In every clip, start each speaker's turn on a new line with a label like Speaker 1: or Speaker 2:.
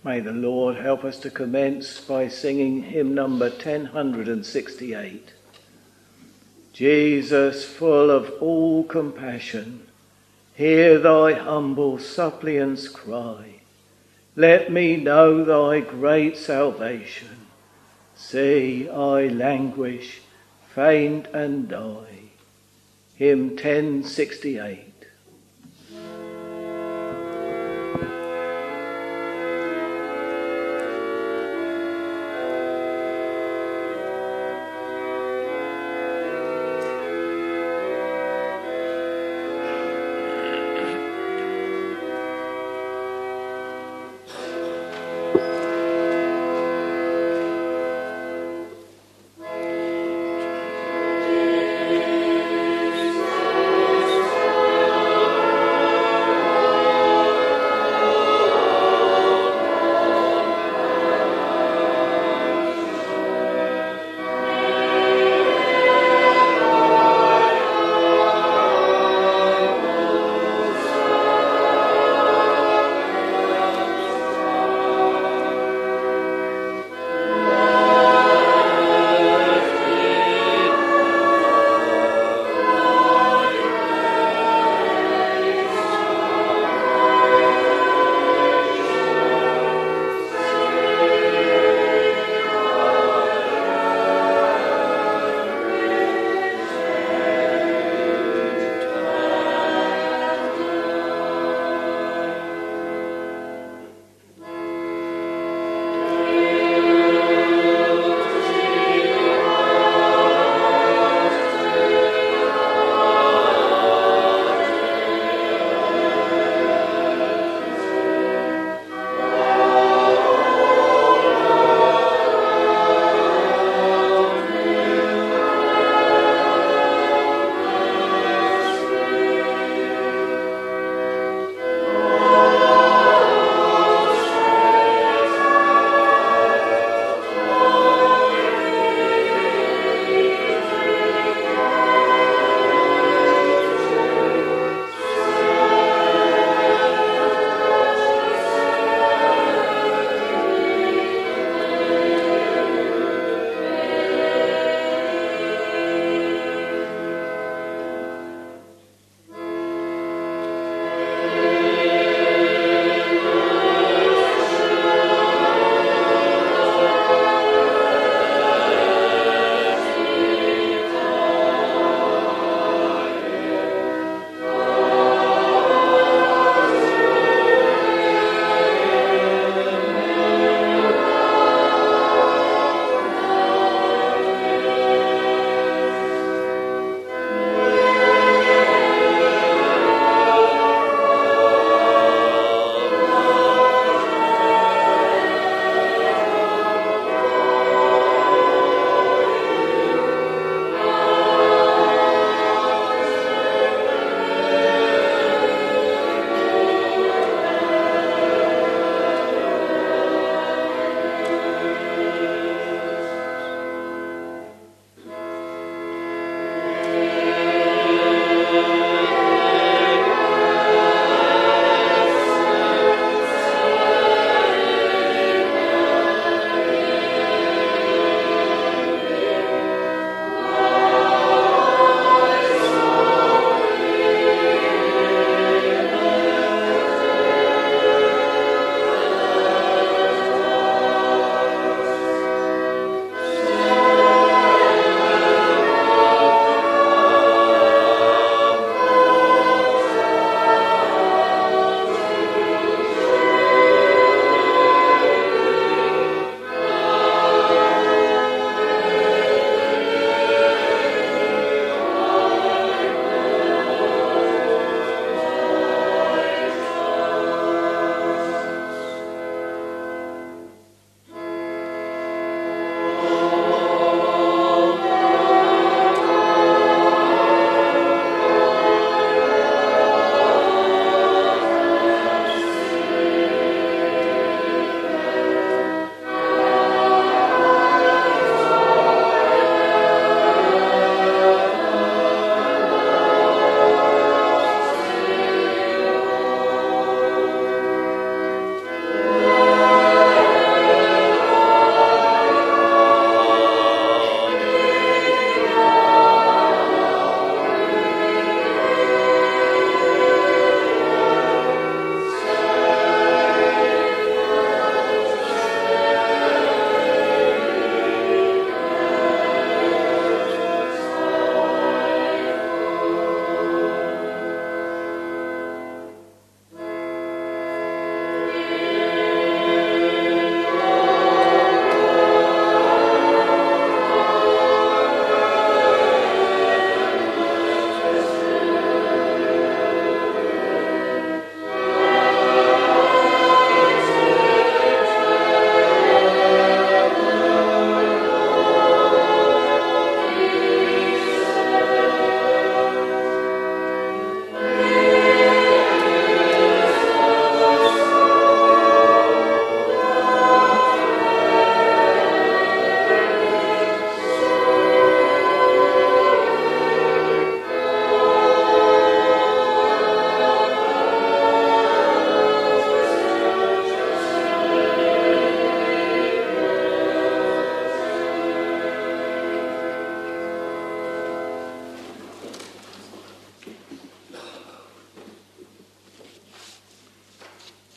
Speaker 1: May the Lord help us to commence by singing hymn number 1068. Jesus, full of all compassion, hear thy humble suppliant's cry. Let me know thy great salvation. See, I languish, faint and die. Hymn 1068.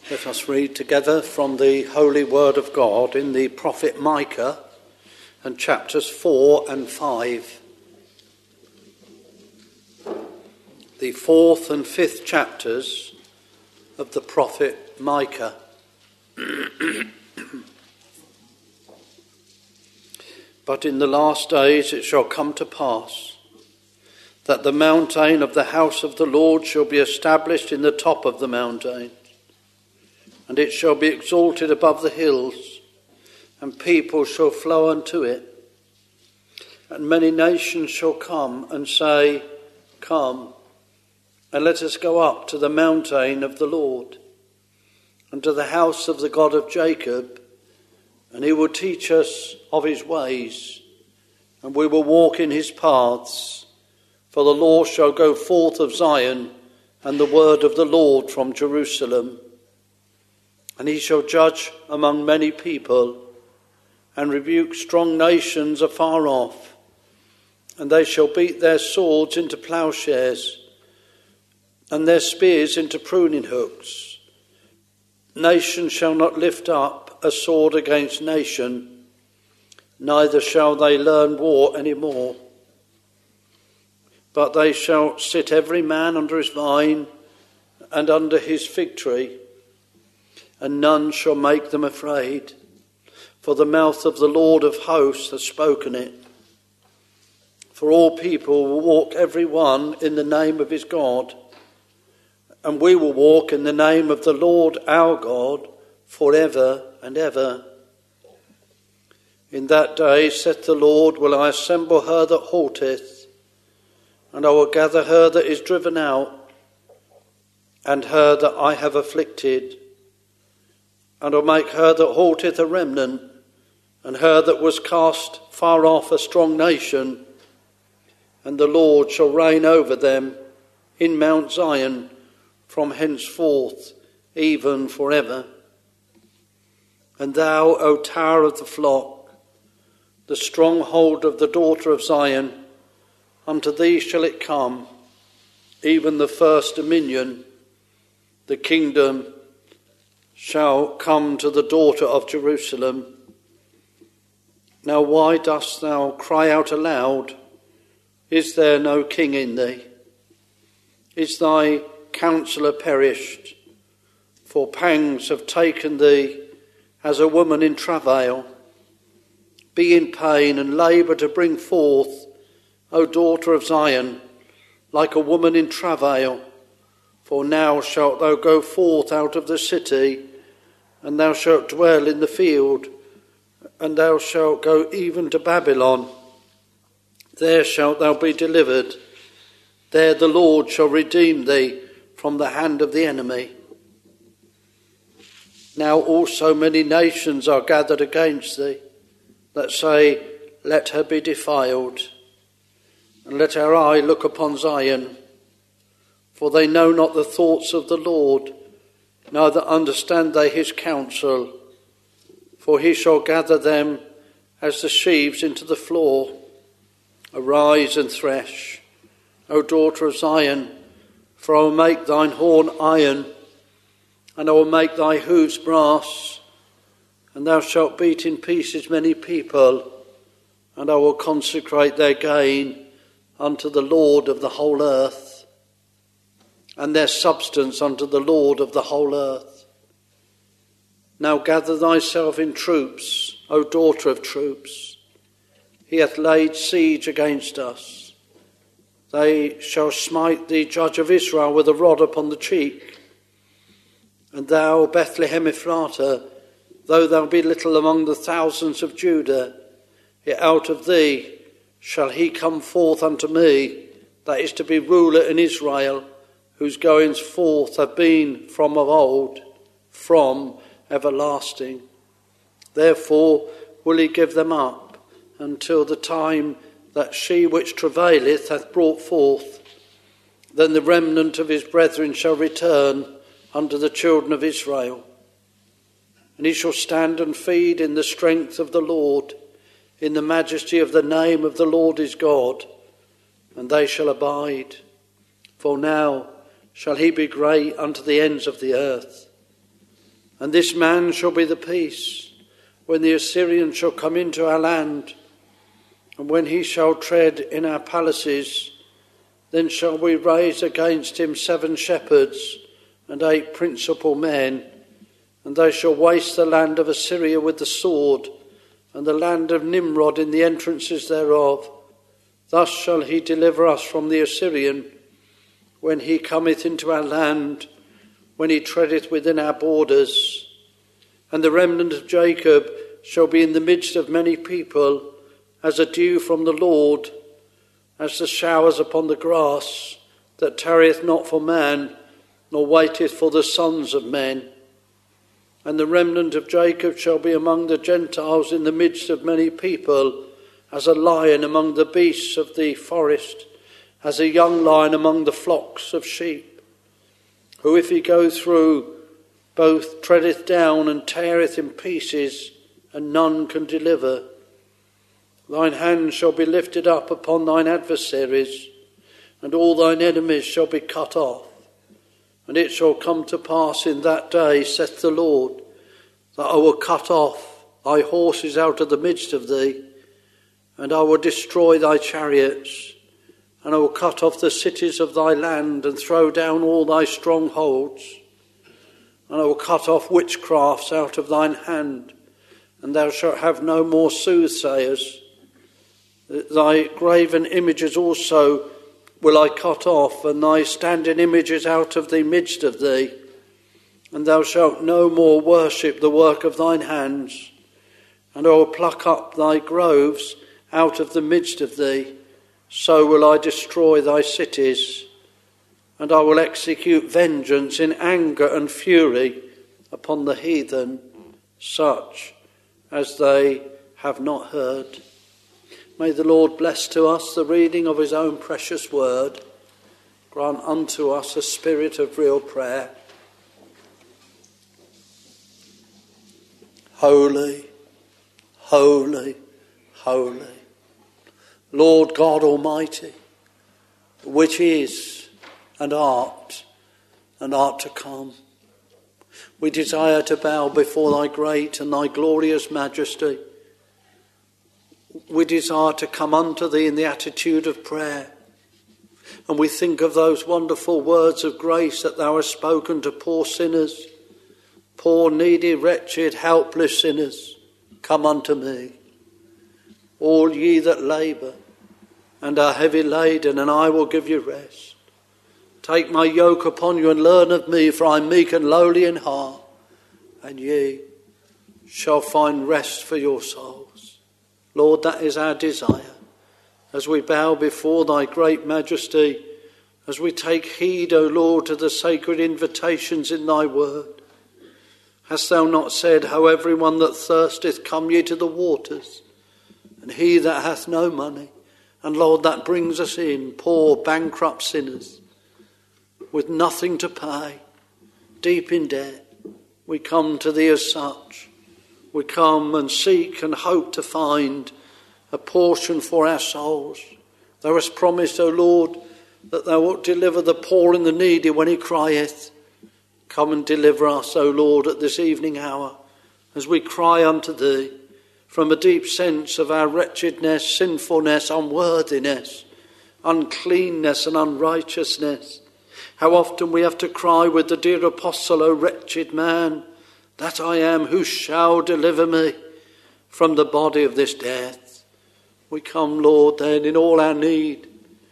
Speaker 2: Let us read together from the Holy Word of God in the prophet Micah and chapters 4 and 5. The 4th and 5th chapters of the prophet Micah. But in the last days it shall come to pass that the mountain of the house of the Lord shall be established in the top of the mountain, and it shall be exalted above the hills, and people shall flow unto it. And many nations shall come and say, Come, and let us go up to the mountain of the Lord, and to the house of the God of Jacob, and he will teach us of his ways, and we will walk in his paths. For the law shall go forth of Zion, and the word of the Lord from Jerusalem. And he shall judge among many people, and rebuke strong nations afar off. And they shall beat their swords into plowshares, and their spears into pruning hooks. Nation shall not lift up a sword against nation, neither shall they learn war any more. But they shall sit every man under his vine and under his fig tree, and none shall make them afraid, for the mouth of the Lord of hosts has spoken it. For all people will walk every one in the name of his God, and we will walk in the name of the Lord our God forever and ever. In that day, saith the Lord, will I assemble her that halteth, and I will gather her that is driven out, and her that I have afflicted, and will make her that halteth a remnant, and her that was cast far off a strong nation. And the Lord shall reign over them in Mount Zion from henceforth, even forever. And thou, O tower of the flock, the stronghold of the daughter of Zion, unto thee shall it come, even the first dominion, the kingdom shall come to the daughter of Jerusalem. Now why dost thou cry out aloud? Is there no king in thee? Is thy counsellor perished? For pangs have taken thee as a woman in travail. Be in pain and labour to bring forth, O daughter of Zion, like a woman in travail. For now shalt thou go forth out of the city, and thou shalt dwell in the field, and thou shalt go even to Babylon. There shalt thou be delivered. There the Lord shall redeem thee from the hand of the enemy. Now also many nations are gathered against thee, that say, Let her be defiled, and let our eye look upon Zion. For they know not the thoughts of the Lord, neither understand they his counsel. For he shall gather them as the sheaves into the floor. Arise and thresh, O daughter of Zion, for I will make thine horn iron, and I will make thy hoofs brass, and thou shalt beat in pieces many people, and I will consecrate their gain unto the Lord of the whole earth, and their substance unto the Lord of the whole earth. Now gather thyself in troops, O daughter of troops. He hath laid siege against us. They shall smite thee, judge of Israel, with a rod upon the cheek. And thou, Bethlehem Ephratah, though thou be little among the thousands of Judah, yet out of thee shall he come forth unto me, that is to be ruler in Israel, whose goings forth have been from of old, from everlasting. Therefore will he give them up until the time that she which travaileth hath brought forth. Then the remnant of his brethren shall return unto the children of Israel. And he shall stand and feed in the strength of the Lord, in the majesty of the name of the Lord his God, and they shall abide. For now shall he be great unto the ends of the earth. And this man shall be the peace, when the Assyrian shall come into our land, and when he shall tread in our palaces, then shall we raise against him 7 shepherds and 8 principal men, and they shall waste the land of Assyria with the sword, and the land of Nimrod in the entrances thereof. Thus shall he deliver us from the Assyrian, when he cometh into our land, when he treadeth within our borders. And the remnant of Jacob shall be in the midst of many people, as a dew from the Lord, as the showers upon the grass, that tarrieth not for man, nor waiteth for the sons of men. And the remnant of Jacob shall be among the Gentiles in the midst of many people, as a lion among the beasts of the forest, as a young lion among the flocks of sheep. Who if he go through, both treadeth down and teareth in pieces, and none can deliver. Thine hand shall be lifted up upon thine adversaries, and all thine enemies shall be cut off. And it shall come to pass in that day, saith the Lord, that I will cut off thy horses out of the midst of thee, and I will destroy thy chariots, and I will cut off the cities of thy land, and throw down all thy strongholds. And I will cut off witchcrafts out of thine hand, and thou shalt have no more soothsayers. Thy graven images also will I cut off, and thy standing images out of the midst of thee. And thou shalt no more worship the work of thine hands. And I will pluck up thy groves out of the midst of thee. So will I destroy thy cities. And I will execute vengeance in anger and fury upon the heathen, such as they have not heard. May the Lord bless to us the reading of his own precious word. Grant unto us a spirit of real prayer. Holy, holy, holy, Lord God Almighty, which is and art to come. We desire to bow before thy great and thy glorious majesty. We desire to come unto thee in the attitude of prayer. And we think of those wonderful words of grace that thou hast spoken to poor sinners, poor, needy, wretched, helpless sinners. Come unto me, all ye that labour and are heavy laden, and I will give you rest. Take my yoke upon you and learn of me, for I am meek and lowly in heart, and ye shall find rest for your souls. Lord, that is our desire. As we bow before thy great majesty, as we take heed, O Lord, to the sacred invitations in thy word. Hast thou not said, how everyone that thirsteth, come ye to the waters, and he that hath no money? And Lord, that brings us in, poor, bankrupt sinners, with nothing to pay, deep in debt. We come to thee as such. We come and seek and hope to find a portion for our souls. Thou hast promised, O Lord, that thou wilt deliver the poor and the needy when he crieth. Come and deliver us, O Lord, at this evening hour, as we cry unto thee from a deep sense of our wretchedness, sinfulness, unworthiness, uncleanness and unrighteousness. How often we have to cry with the dear apostle, O wretched man, that I am, who shall deliver me from the body of this death? We come, Lord, then, in all our need,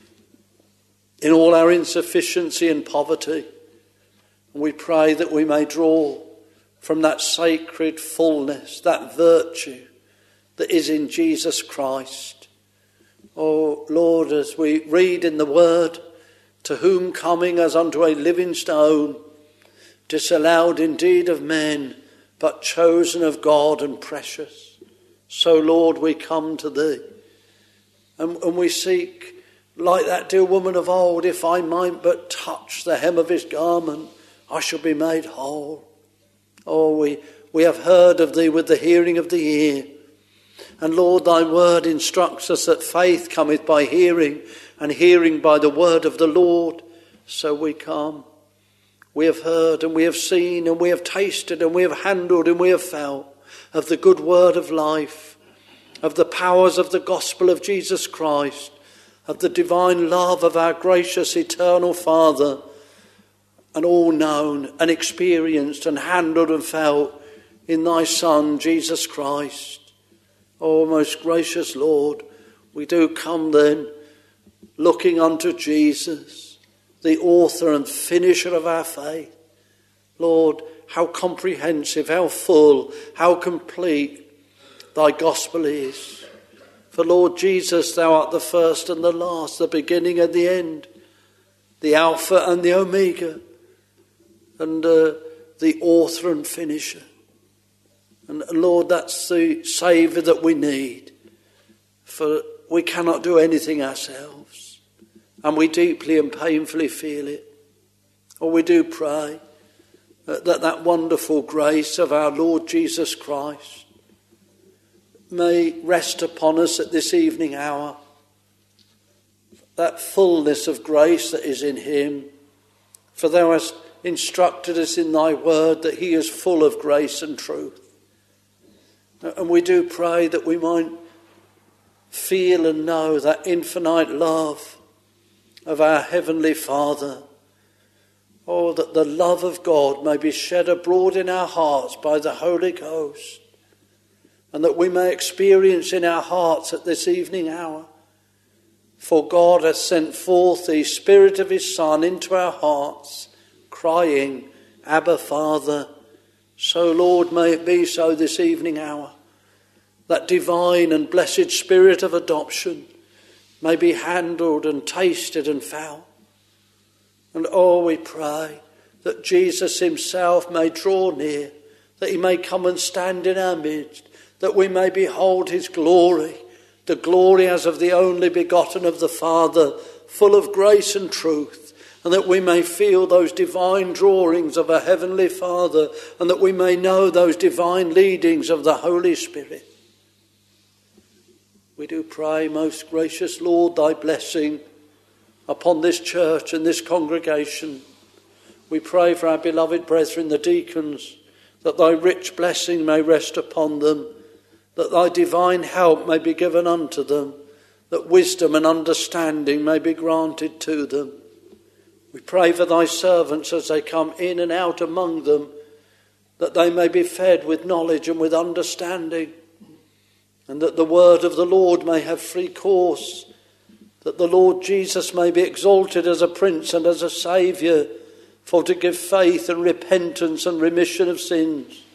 Speaker 2: in all our insufficiency and poverty. And we pray that we may draw from that sacred fullness, that virtue that is in Jesus Christ. Oh, Lord, as we read in the word, to whom coming as unto a living stone, disallowed indeed of men, but chosen of God and precious. So, Lord, we come to thee, and we seek, like that dear woman of old, if I might but touch the hem of his garment, I shall be made whole. Oh, we have heard of thee with the hearing of the ear. And Lord, thy word instructs us that faith cometh by hearing, and hearing by the word of the Lord. So we come. we have heard and we have seen and we have tasted and we have handled and we have felt of the good word of life, of the powers of the gospel of Jesus Christ, of the divine love of our gracious eternal Father, and all known and experienced and handled and felt in thy Son, Jesus Christ. O most gracious Lord, we do come then looking unto Jesus, the author and finisher of our faith. Lord, how comprehensive, how full, how complete thy gospel is. For Lord Jesus, thou art the first and the last, the beginning and the end, the Alpha and the Omega, and the author and finisher. And Lord, that's the Saviour that we need, for we cannot do anything ourselves, and we deeply and painfully feel it. Or we do pray that wonderful grace of our Lord Jesus Christ may rest upon us at this evening hour, that fullness of grace that is in him. For thou hast instructed us in thy word that he is full of grace and truth. And we do pray that we might feel and know that infinite love of our Heavenly Father. Oh, that the love of God may be shed abroad in our hearts by the Holy Ghost, and that we may experience in our hearts at this evening hour. For God hath sent forth the Spirit of his Son into our hearts, crying, Abba, Father. So, Lord, may it be so this evening hour. That divine and blessed Spirit of adoption may be handled and tasted and felt. And oh, we pray that Jesus himself may draw near, that he may come and stand in our midst, that we may behold his glory, the glory as of the only begotten of the Father, full of grace and truth, and that we may feel those divine drawings of a heavenly Father, and that we may know those divine leadings of the Holy Spirit. We do pray, most gracious Lord, thy blessing upon this church and this congregation. We pray for our beloved brethren, the deacons, that thy rich blessing may rest upon them, that thy divine help may be given unto them, that wisdom and understanding may be granted to them. We pray for thy servants as they come in and out among them, that they may be fed with knowledge and with understanding, and that the word of the Lord may have free course, that the Lord Jesus may be exalted as a Prince and as a Saviour, for to give faith and repentance and remission of sins.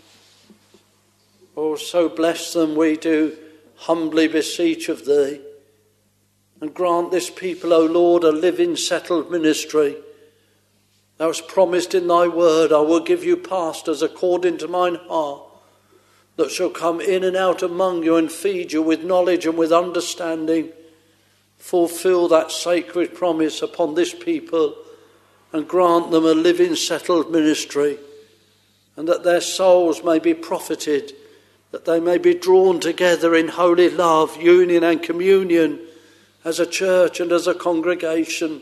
Speaker 2: Oh, so bless them, we do humbly beseech of thee, and grant this people, O Lord, a living, settled ministry. Thou hast promised in thy word, I will give you pastors according to mine heart, that shall come in and out among you and feed you with knowledge and with understanding. Fulfill that sacred promise upon this people and grant them a living, settled ministry, and that their souls may be profited, that they may be drawn together in holy love, union and communion as a church and as a congregation.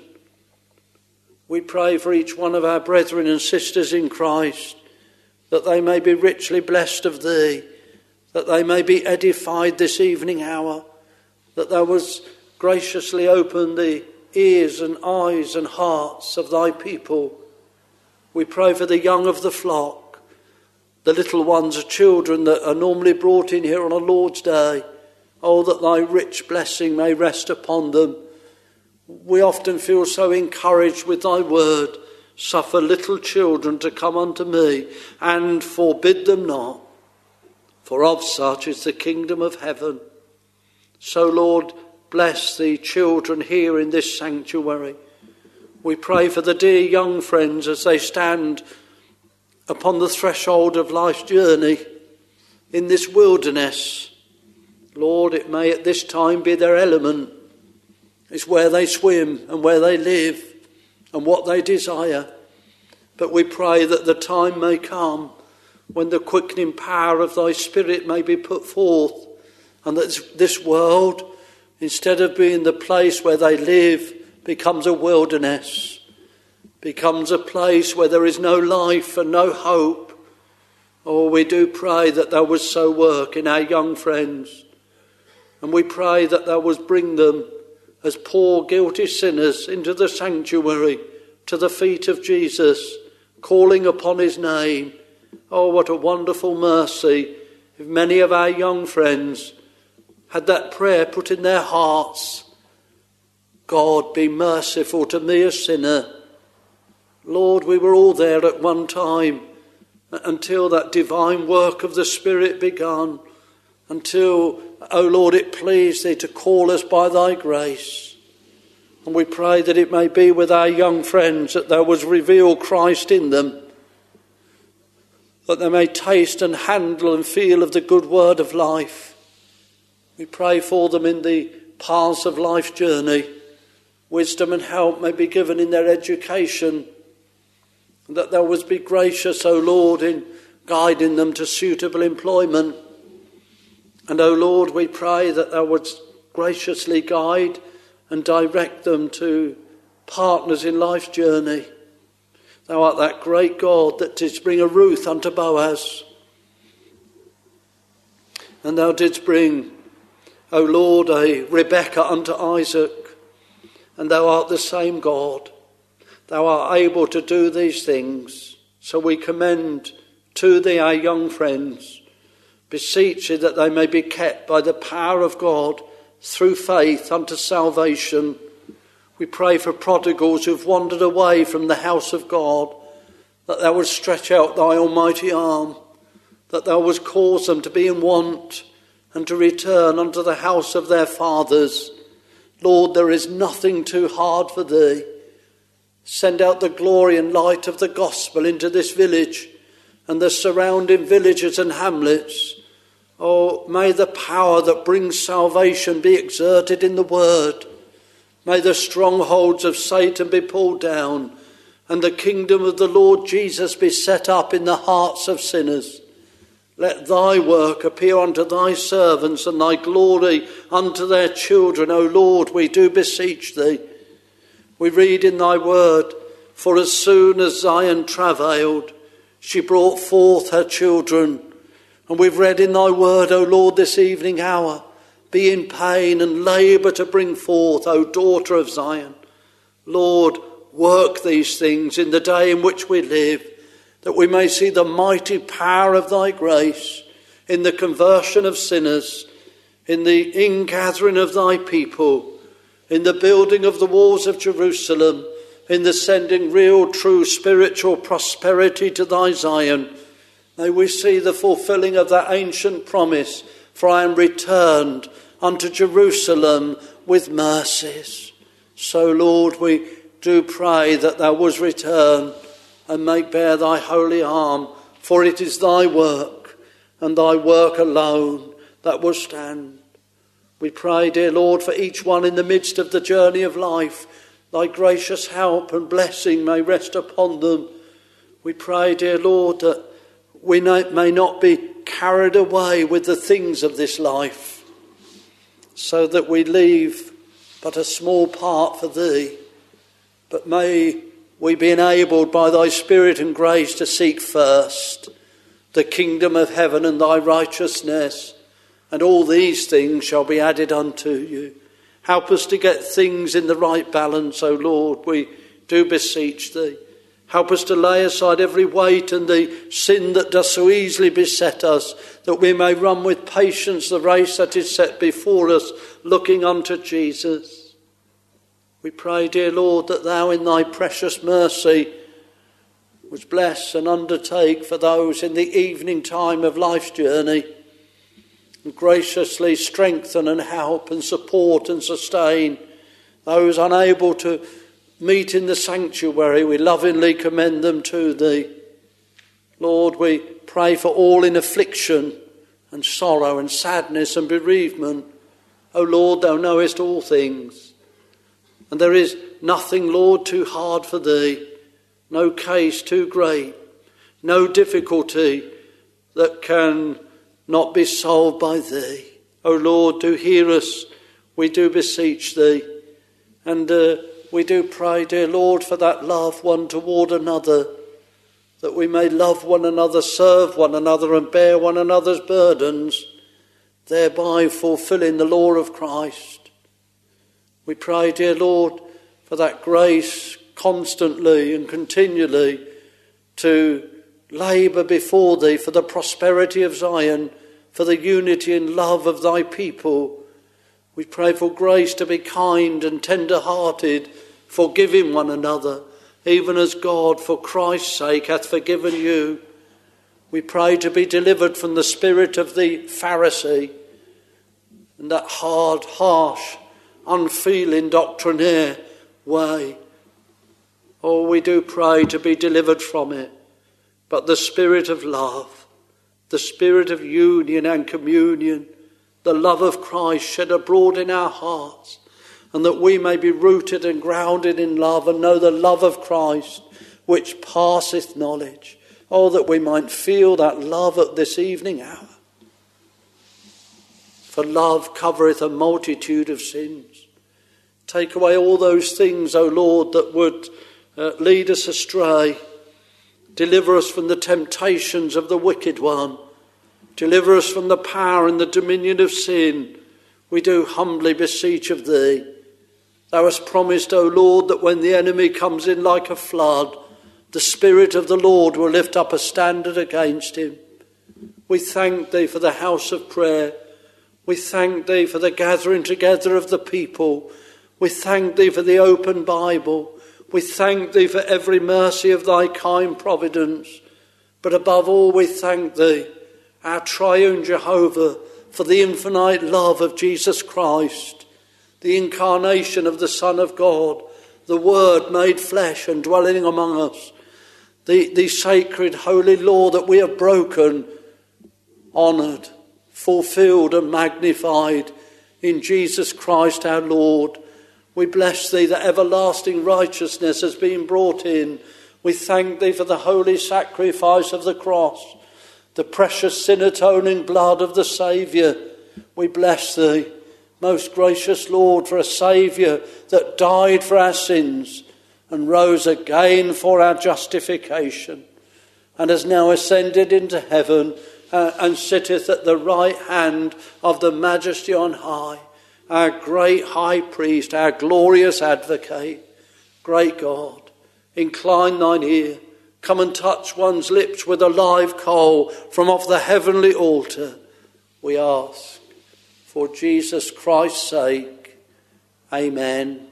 Speaker 2: We pray for each one of our brethren and sisters in Christ, that they may be richly blessed of thee, that they may be edified this evening hour, that thou wouldst graciously open the ears and eyes and hearts of thy people. We pray for the young of the flock, the little ones, the children that are normally brought in here on a Lord's Day. Oh, that thy rich blessing may rest upon them. We often feel so encouraged with thy word. Suffer little children to come unto me, and forbid them not, for of such is the kingdom of heaven. So, Lord, bless the children here in this sanctuary. We pray for the dear young friends as they stand upon the threshold of life's journey in this wilderness. Lord, it may at this time be their element. It's where they swim and where they live and what they desire. But we pray that the time may come when the quickening power of thy Spirit may be put forth, and that this world, instead of being the place where they live, becomes a wilderness, becomes a place where there is no life and no hope. Oh, we do pray that thou wouldst so work in our young friends. And we pray that thou wouldst bring them as poor, guilty sinners into the sanctuary, to the feet of Jesus, calling upon his name. Oh, what a wonderful mercy if many of our young friends had that prayer put in their hearts. God, be merciful to me, a sinner. Lord, we were all there at one time until that divine work of the Spirit began, until, O Lord, it pleased thee to call us by thy grace. And we pray that it may be with our young friends, that thou wouldst reveal Christ in them, that they may taste and handle and feel of the good word of life. We pray for them in the paths of life's journey. Wisdom and help may be given in their education, and that thou wouldst be gracious, O Lord, in guiding them to suitable employment. And, O Lord, we pray that thou wouldst graciously guide and direct them to partners in life's journey. Thou art that great God that didst bring a Ruth unto Boaz. And thou didst bring, O Lord, a Rebekah unto Isaac. And thou art the same God. Thou art able to do these things. So we commend to thee our young friends, beseech thee that they may be kept by the power of God through faith unto salvation. We pray for prodigals who've wandered away from the house of God, that thou wouldst stretch out thy almighty arm, that thou wouldst cause them to be in want and to return unto the house of their fathers. Lord, there is nothing too hard for thee. Send out the glory and light of the gospel into this village and the surrounding villages and hamlets. Oh, may the power that brings salvation be exerted in the word. May the strongholds of Satan be pulled down and the kingdom of the Lord Jesus be set up in the hearts of sinners. Let thy work appear unto thy servants and thy glory unto their children. O Lord, we do beseech thee. We read in thy word, for as soon as Zion travailed, she brought forth her children. And we've read in thy word, O Lord, this evening hour, be in pain and labour to bring forth, O daughter of Zion. Lord, work these things in the day in which we live, that we may see the mighty power of thy grace in the conversion of sinners, in the ingathering of thy people, in the building of the walls of Jerusalem, in the sending real, true spiritual prosperity to thy Zion. May we see the fulfilling of that ancient promise, for I am returned unto Jerusalem with mercies. So, Lord, we do pray that thou wouldst return and make bare thy holy arm, for it is thy work and thy work alone that will stand. We pray, dear Lord, for each one in the midst of the journey of life, thy gracious help and blessing may rest upon them. We pray, dear Lord, that we may not be carried away with the things of this life, so that we leave but a small part for thee. But may we be enabled by thy Spirit and grace to seek first the kingdom of heaven and thy righteousness, and all these things shall be added unto you. Help us to get things in the right balance, O Lord, we do beseech thee. Help us to lay aside every weight and the sin that does so easily beset us, that we may run with patience the race that is set before us, looking unto Jesus. We pray, dear Lord, that thou in thy precious mercy wouldst bless and undertake for those in the evening time of life's journey, and graciously strengthen and help and support and sustain those unable to meet in the sanctuary. We lovingly commend them to thee. Lord, we pray for all in affliction and sorrow and sadness and bereavement. O Lord, thou knowest all things, and there is nothing, Lord, too hard for thee, no case too great, no difficulty that can not be solved by thee. O Lord, do hear us, we do beseech thee. And we do pray, dear Lord, for that love one toward another, that we may love one another, serve one another and bear one another's burdens, thereby fulfilling the law of Christ. We pray, dear Lord, for that grace constantly and continually to labour before thee for the prosperity of Zion, for the unity and love of thy people. We pray for grace to be kind and tender-hearted, forgiving one another, even as God, for Christ's sake, hath forgiven you. We pray to be delivered from the spirit of the Pharisee and that hard, harsh, unfeeling doctrinaire way. Oh, we do pray to be delivered from it. But the spirit of love, the spirit of union and communion, the love of Christ shed abroad in our hearts, and that we may be rooted and grounded in love and know the love of Christ, which passeth knowledge. Oh, that we might feel that love at this evening hour. For love covereth a multitude of sins. Take away all those things, O Lord, that would lead us astray. Deliver us from the temptations of the wicked one. Deliver us from the power and the dominion of sin. We do humbly beseech of thee. Thou hast promised, O Lord, that when the enemy comes in like a flood, the Spirit of the Lord will lift up a standard against him. We thank thee for the house of prayer. We thank thee for the gathering together of the people. We thank thee for the open Bible. We thank thee for every mercy of thy kind providence. But above all, we thank thee, our triune Jehovah, for the infinite love of Jesus Christ, the incarnation of the Son of God, the Word made flesh and dwelling among us, the sacred holy law that we have broken, honoured, fulfilled and magnified in Jesus Christ our Lord. We bless thee that everlasting righteousness has been brought in. We thank thee for the holy sacrifice of the cross, the precious sin-atoning blood of the Saviour. We bless thee, most gracious Lord, for a Saviour that died for our sins and rose again for our justification, and has now ascended into heaven and sitteth at the right hand of the Majesty on high. Our great high priest, our glorious advocate. Great God, incline thine ear. Come and touch one's lips with a live coal from off the heavenly altar. We ask for Jesus Christ's sake. Amen.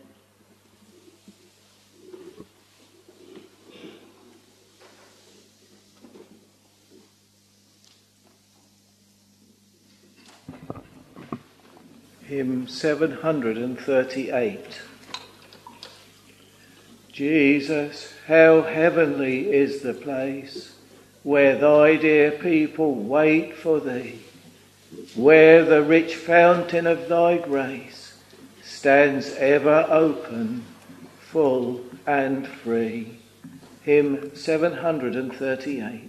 Speaker 1: Hymn 738. Jesus, how heavenly is the place where thy dear people wait for thee, where the rich fountain of thy grace stands ever open, full and free. Hymn 738.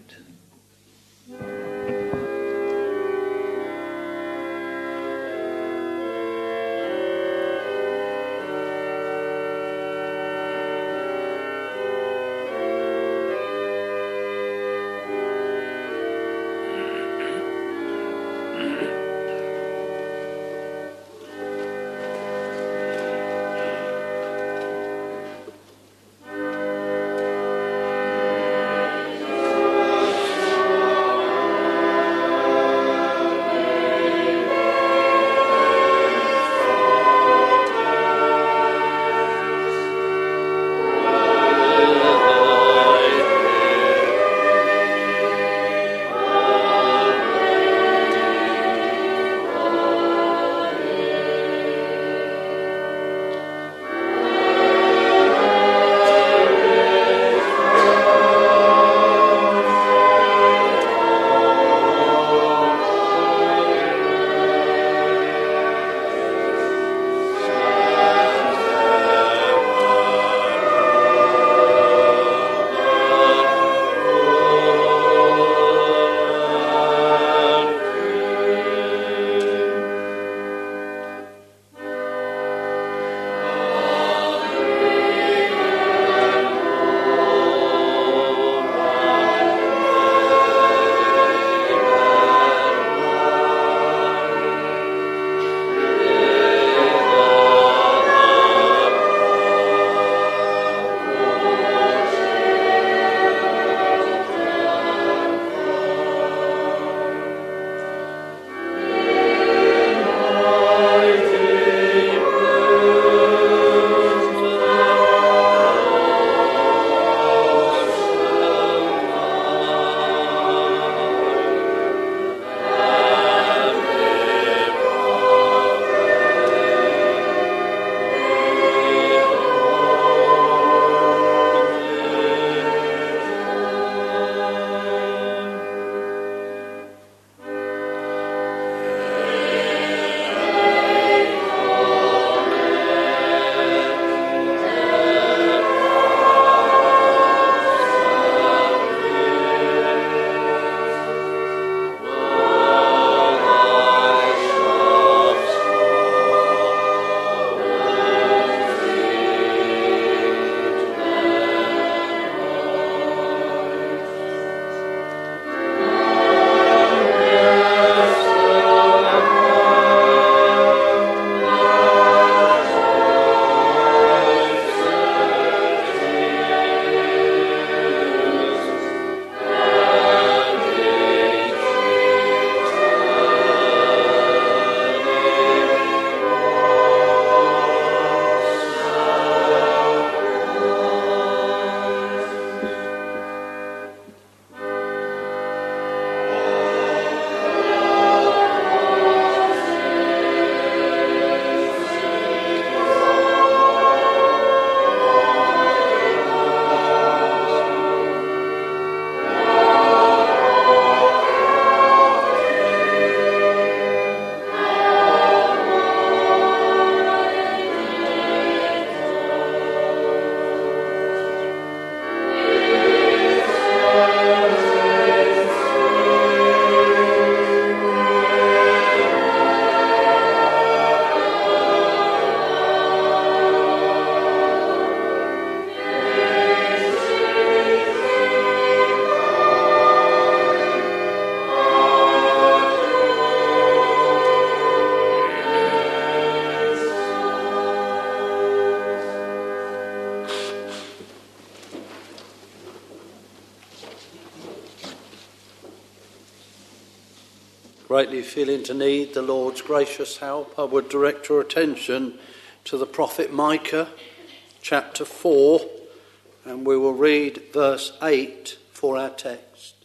Speaker 2: Greatly feeling to need the Lord's gracious help, I would direct your attention to the prophet Micah, chapter 4, and we will read verse 8 for our text.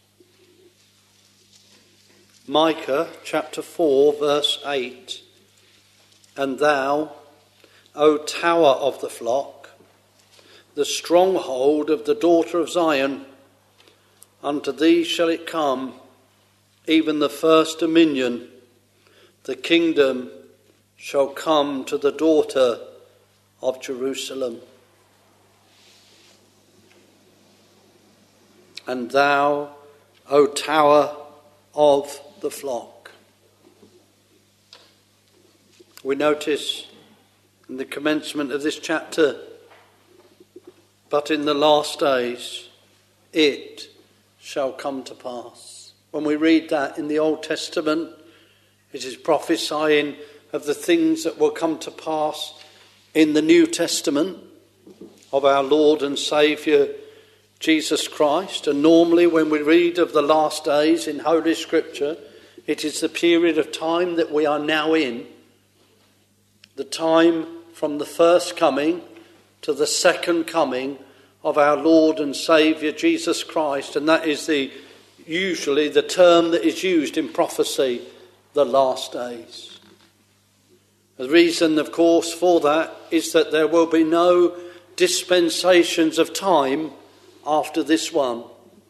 Speaker 2: Micah, chapter 4, verse 8. And thou, O tower of the flock, the stronghold of the daughter of Zion, unto thee shall it come, even the first dominion, the kingdom shall come to the daughter of Jerusalem. And thou, O tower of the flock. We notice in the commencement of this chapter, but in the last days it shall come to pass. When we read that in the Old Testament, it is prophesying of the things that will come to pass in the New Testament of our Lord and Saviour Jesus Christ. And normally when we read of the last days in Holy Scripture, it is the period of time that we are now in, the time from the first coming to the second coming of our Lord and Saviour Jesus Christ. And that is usually the term that is used in prophecy, the last days. The reason, of course, for that is that there will be no dispensations of time after this one.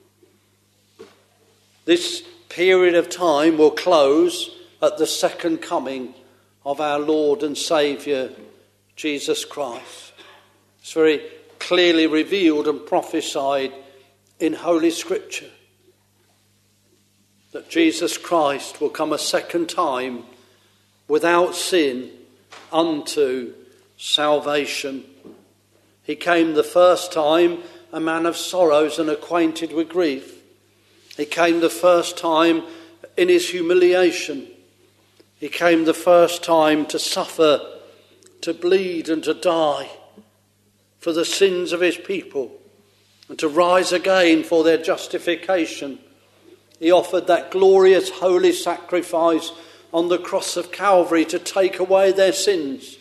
Speaker 2: This period of time will close at the second coming of our Lord and Saviour Jesus Christ. It's very clearly revealed and prophesied in Holy Scripture that Jesus Christ will come a second time without sin unto salvation. He came the first time a man of sorrows and acquainted with grief. He came the first time in his humiliation. He came the first time to suffer, to bleed and to die for the sins of his people and to rise again for their justification. He offered that glorious holy sacrifice on the cross of Calvary to take away their sins.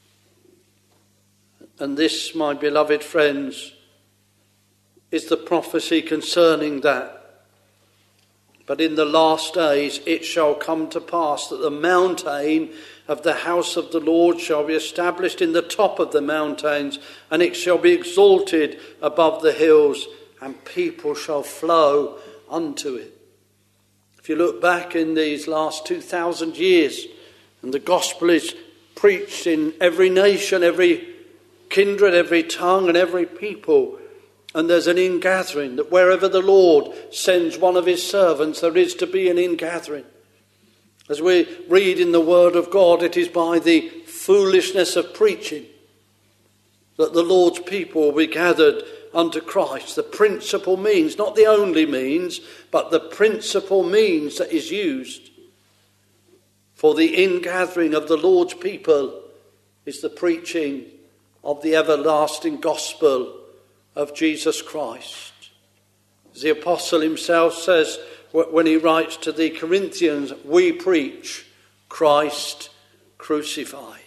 Speaker 2: And this, my beloved friends, is the prophecy concerning that. But in the last days it shall come to pass that the mountain of the house of the Lord shall be established in the top of the mountains, and it shall be exalted above the hills, and people shall flow unto it. If you look back in these last 2,000 years, and the gospel is preached in every nation, every kindred, every tongue and every people, and there's an ingathering, that wherever the Lord sends one of his servants, there is to be an ingathering. As we read in the Word of God, it is by the foolishness of preaching that the Lord's people will be gathered unto Christ. The principal means, not the only means, but the principal means that is used for the ingathering of the Lord's people is the preaching of the everlasting gospel of Jesus Christ. As the apostle himself says when he writes to the Corinthians, we preach Christ crucified.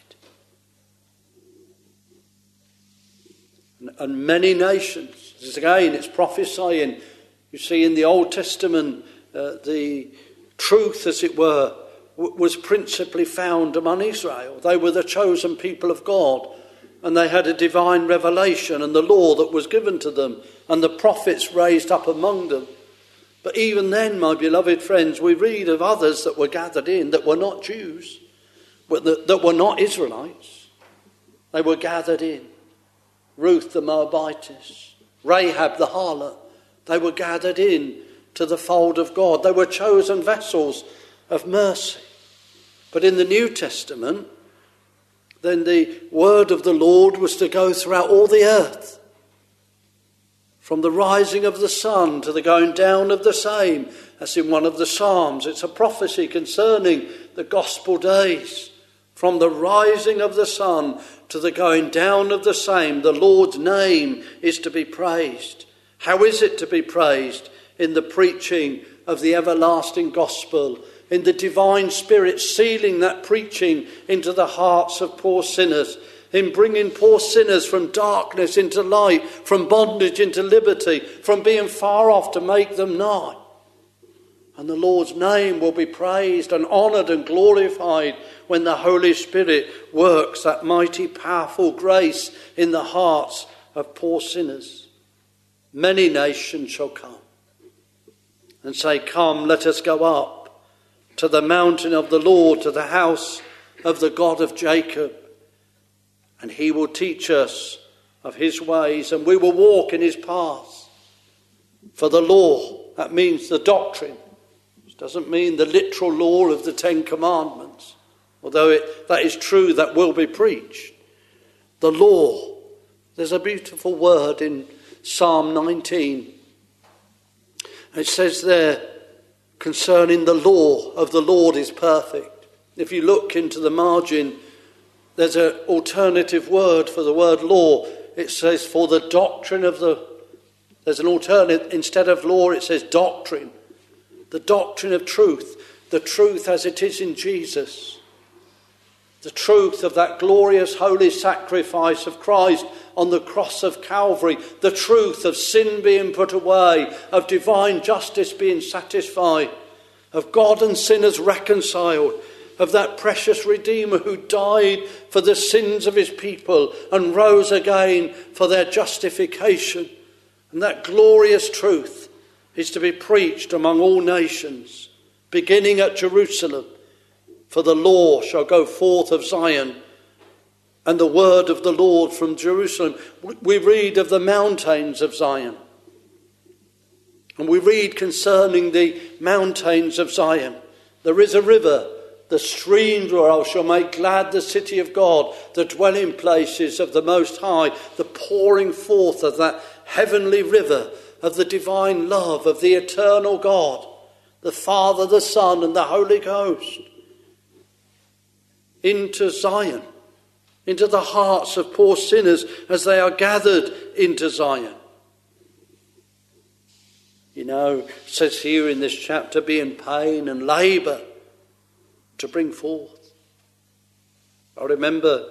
Speaker 2: And many nations, again it's prophesying, you see in the Old Testament, the truth as it were, was principally found among Israel. They were the chosen people of God, and they had a divine revelation and the law that was given to them, and the prophets raised up among them. But even then, my beloved friends, we read of others that were gathered in that were not Jews, that were not Israelites. They were gathered in. Ruth the Moabitess, Rahab the harlot, they were gathered in to the fold of God. They were chosen vessels of mercy. But in the New Testament, then the word of the Lord was to go throughout all the earth. From the rising of the sun to the going down of the same, as in one of the Psalms. It's a prophecy concerning the gospel days. From the rising of the sun to the going down of the same, the Lord's name is to be praised. How is it to be praised? In the preaching of the everlasting gospel in the divine Spirit, sealing that preaching into the hearts of poor sinners, in bringing poor sinners from darkness into light, from bondage into liberty, from being far off to make them nigh. And the Lord's name will be praised and honoured and glorified when the Holy Spirit works that mighty, powerful grace in the hearts of poor sinners. Many nations shall come and say, "Come, let us go up to the mountain of the Lord, to the house of the God of Jacob. And he will teach us of his ways, and we will walk in his paths." For the law, that means the doctrine. It doesn't mean the literal law of the Ten Commandments, although that is true, that will be preached. The law, there's a beautiful word in Psalm 19. It says there, concerning the law of the Lord is perfect. If you look into the margin, there's an alternative word for the word law. It says for the doctrine of the... There's an alternate, instead of law it says doctrine. The doctrine of truth. The truth as it is in Jesus. The truth of that glorious holy sacrifice of Christ on the cross of Calvary. The truth of sin being put away, of divine justice being satisfied, of God and sinners reconciled, of that precious Redeemer who died for the sins of his people and rose again for their justification. And that glorious truth is to be preached among all nations, beginning at Jerusalem. For the law shall go forth of Zion, and the word of the Lord from Jerusalem. We read of the mountains of Zion. And we read concerning the mountains of Zion. There is a river, the streams whereof shall make glad the city of God, the dwelling places of the Most High, the pouring forth of that heavenly river of the divine love of the eternal God, the Father, the Son, and the Holy Ghost. Into Zion, into the hearts of poor sinners as they are gathered into Zion. You know, it says here in this chapter, be in pain and labour to bring forth. I remember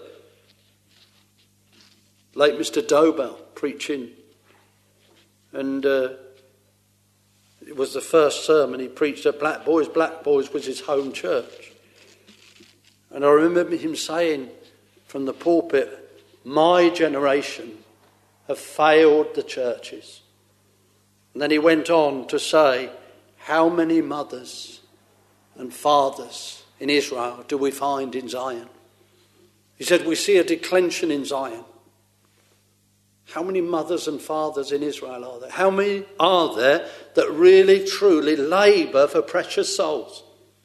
Speaker 2: late Mr. Dobell preaching, and it was the first sermon he preached at Black Boys. Black Boys was his home church. And I remember him saying from the pulpit, my generation have failed the churches. And then he went on to say, how many mothers and fathers in Israel do we find in Zion? He said, we see a declension in Zion. How many mothers and fathers in Israel are there? How many are there that really, truly labour for precious souls?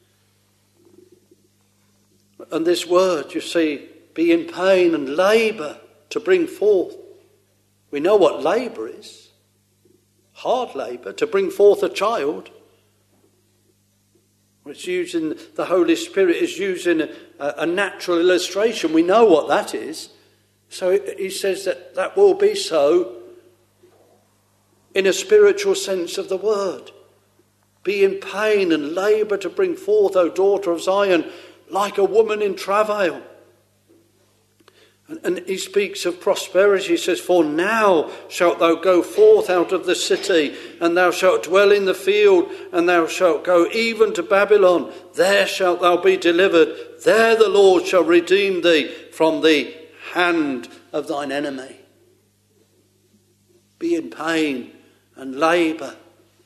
Speaker 2: And this word, you see, be in pain and labour to bring forth. We know what labour is. Hard labour, to bring forth a child. It's using, the Holy Spirit is using a natural illustration. We know what that is. So he says that will be so in a spiritual sense of the word. Be in pain and labour to bring forth, O daughter of Zion, like a woman in travail. And he speaks of prosperity. He says, for now shalt thou go forth out of the city, and thou shalt dwell in the field, and thou shalt go even to Babylon. There shalt thou be delivered. There the Lord shall redeem thee from the hand of thine enemy. Be in pain and labour.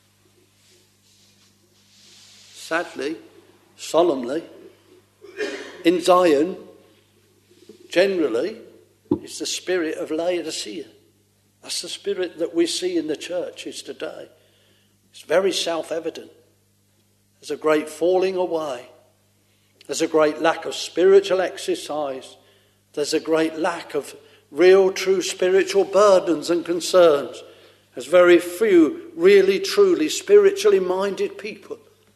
Speaker 2: Sadly, solemnly, in Zion, generally, it's the spirit of Laodicea. That's the spirit that we see in the churches today. It's very self-evident. There's a great falling away. There's a great lack of spiritual exercise. There's a great lack of real, true spiritual burdens and concerns. There's very few really, truly spiritually minded people.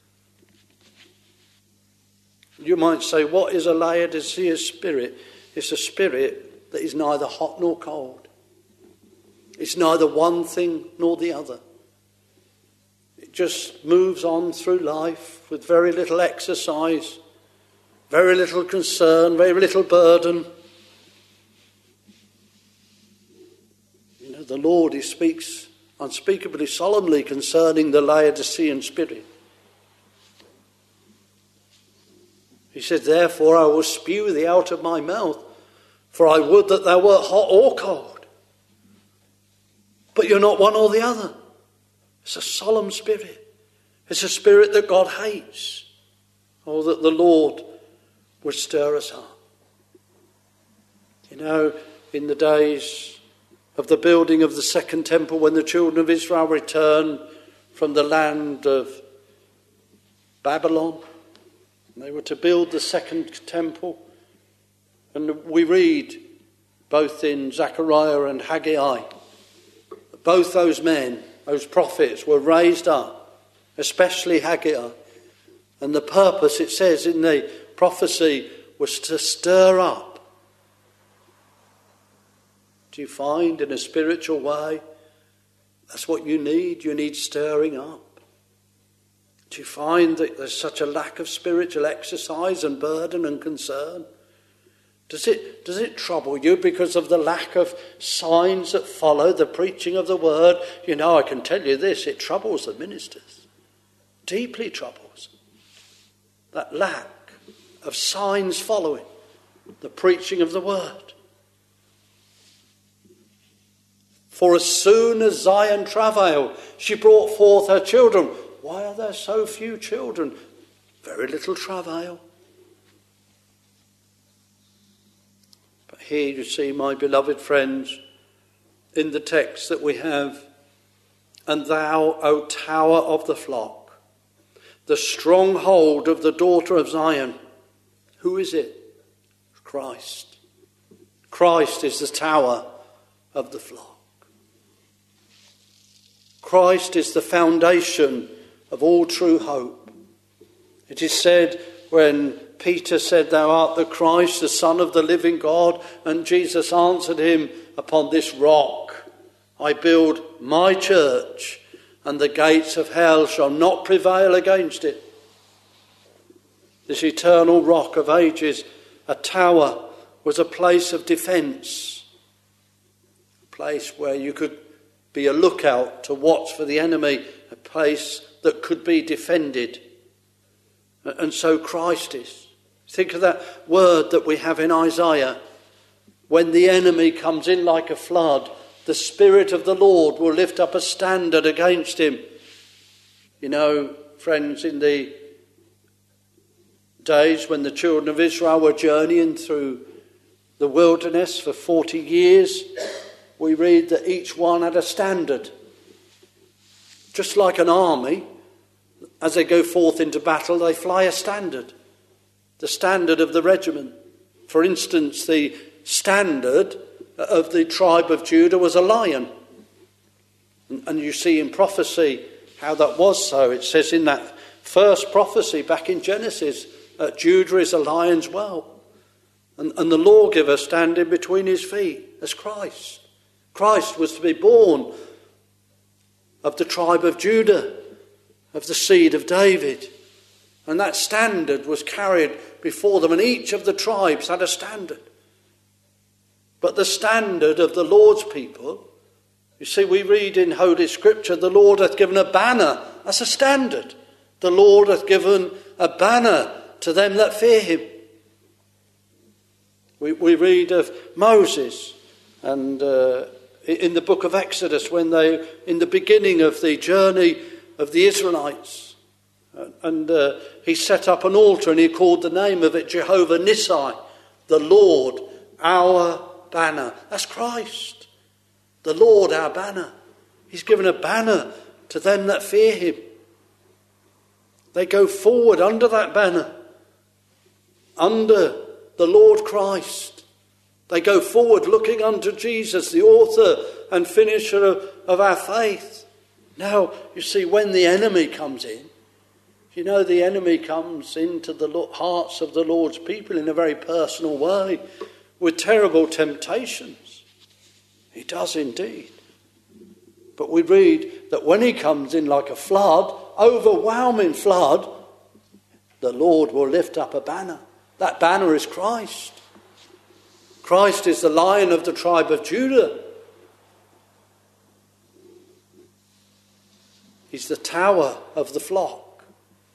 Speaker 2: You might say, what is a Laodicea spirit? It's a spirit that is neither hot nor cold. It's neither one thing nor the other. just moves on through life with very little exercise, very little concern, very little burden. You know, the Lord, he speaks unspeakably solemnly concerning the Laodicean spirit. He said, therefore I will spew thee out of my mouth, for I would that thou wert hot or cold. But you're not one or the other. It's a solemn spirit. It's a spirit that God hates. Oh, that the Lord would stir us up. You know, in the days of the building of the second temple, when the children of Israel returned from the land of Babylon, they were to build the second temple. And we read both in Zechariah and Haggai, both those men, those prophets, were raised up, especially Haggai. And the purpose, it says in the prophecy, was to stir up. Do you find in a spiritual way that's what you need? You need stirring up. Do you find that there's such a lack of spiritual exercise and burden and concern? Does it trouble you because of the lack of signs that follow the preaching of the word? You know, I can tell you this, it troubles the ministers. Deeply troubles. That lack of signs following the preaching of the word. For as soon as Zion travailed, she brought forth her children. Why are there so few children? Very little travail. But here you see, my beloved friends, in the text that we have, and thou, O tower of the flock, the stronghold of the daughter of Zion. Who is it? Christ. Christ is the tower of the flock. Christ is the foundation of all true hope. It is said when Peter said, thou art the Christ, the Son of the living God, and Jesus answered him, upon this rock I build my church, and the gates of hell shall not prevail against it. This eternal rock of ages, a tower, was a place of defence, a place where you could be a lookout to watch for the enemy, a place that could be defended. And so Christ is. Think of that word that we have in Isaiah. When the enemy comes in like a flood, the Spirit of the Lord will lift up a standard against him. You know, friends, in the days when the children of Israel were journeying through the wilderness for 40 years, we read that each one had a standard. Just like an army, as they go forth into battle, they fly a standard. The standard of the regiment. For instance, the standard of the tribe of Judah was a lion. And you see in prophecy how that was so. It says in that first prophecy back in Genesis, Judah is a lion's whelp. And the lawgiver standing between his feet as Christ. Christ was to be born of the tribe of Judah, of the seed of David. And that standard was carried before them, and each of the tribes had a standard. But the standard of the Lord's people, you see, we read in Holy Scripture, the Lord hath given a banner. That's a standard. The Lord hath given a banner to them that fear him. We read of Moses and in the book of Exodus, when they, in the beginning of the journey of the Israelites, and he set up an altar and he called the name of it Jehovah Nissi, the Lord our banner. That's Christ, the Lord our banner. He's given a banner to them that fear him. They go forward under that banner, under the Lord Christ. They go forward looking unto Jesus, the author and finisher of our faith. Now, you see, when the enemy comes in, you know, the enemy comes into the hearts of the Lord's people in a very personal way, with terrible temptations. He does indeed. But we read that when he comes in like a flood, overwhelming flood, the Lord will lift up a banner. That banner is Christ. Christ is the Lion of the tribe of Judah. He's the tower of the flock.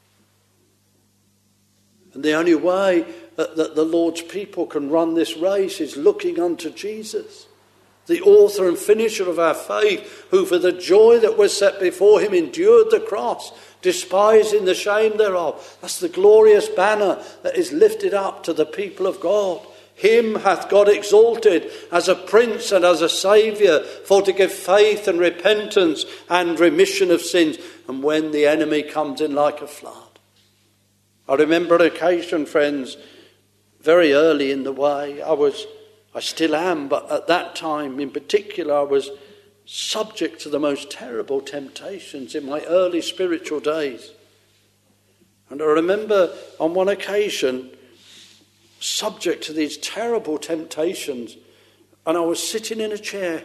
Speaker 2: And the only way that the Lord's people can run this race is looking unto Jesus, the author and finisher of our faith, who for the joy that was set before him endured the cross, despising the shame thereof. That's the glorious banner that is lifted up to the people of God. Him hath God exalted as a prince and as a saviour, for to give faith and repentance and remission of sins, and when the enemy comes in like a flood. I remember an occasion, friends, very early in the way. I still am, but at that time in particular I was subject to the most terrible temptations in my early spiritual days. And I remember on one occasion, subject to these terrible temptations, and I was sitting in a chair,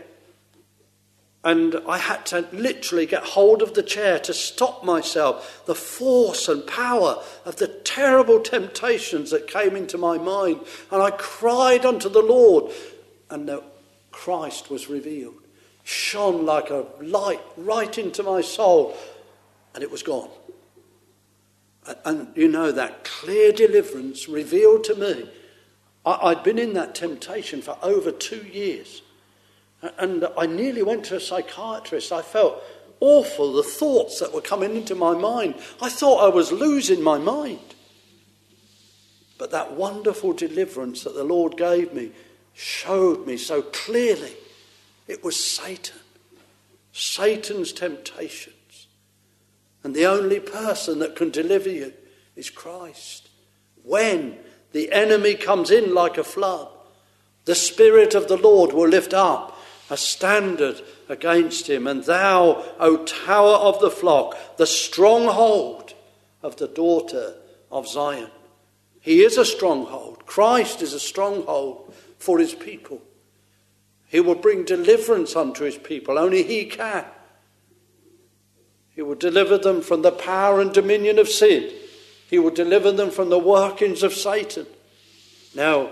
Speaker 2: and I had to literally get hold of the chair to stop myself, the force and power of the terrible temptations that came into my mind. And I cried unto the Lord, and Christ was revealed, shone like a light right into my soul, and it was gone. And you know, that clear deliverance revealed to me. I'd been in that temptation for over 2 years. And I nearly went to a psychiatrist. I felt awful, the thoughts that were coming into my mind. I thought I was losing my mind. But that wonderful deliverance that the Lord gave me showed me so clearly it was Satan, Satan's temptations. And the only person that can deliver you is Christ. When the enemy comes in like a flood, the Spirit of the Lord will lift up a standard against him. And thou, O tower of the flock, the stronghold of the daughter of Zion. He is a stronghold. Christ is a stronghold for his people. He will bring deliverance unto his people. Only he can. He will deliver them from the power and dominion of sin. He will deliver them from the workings of Satan. Now,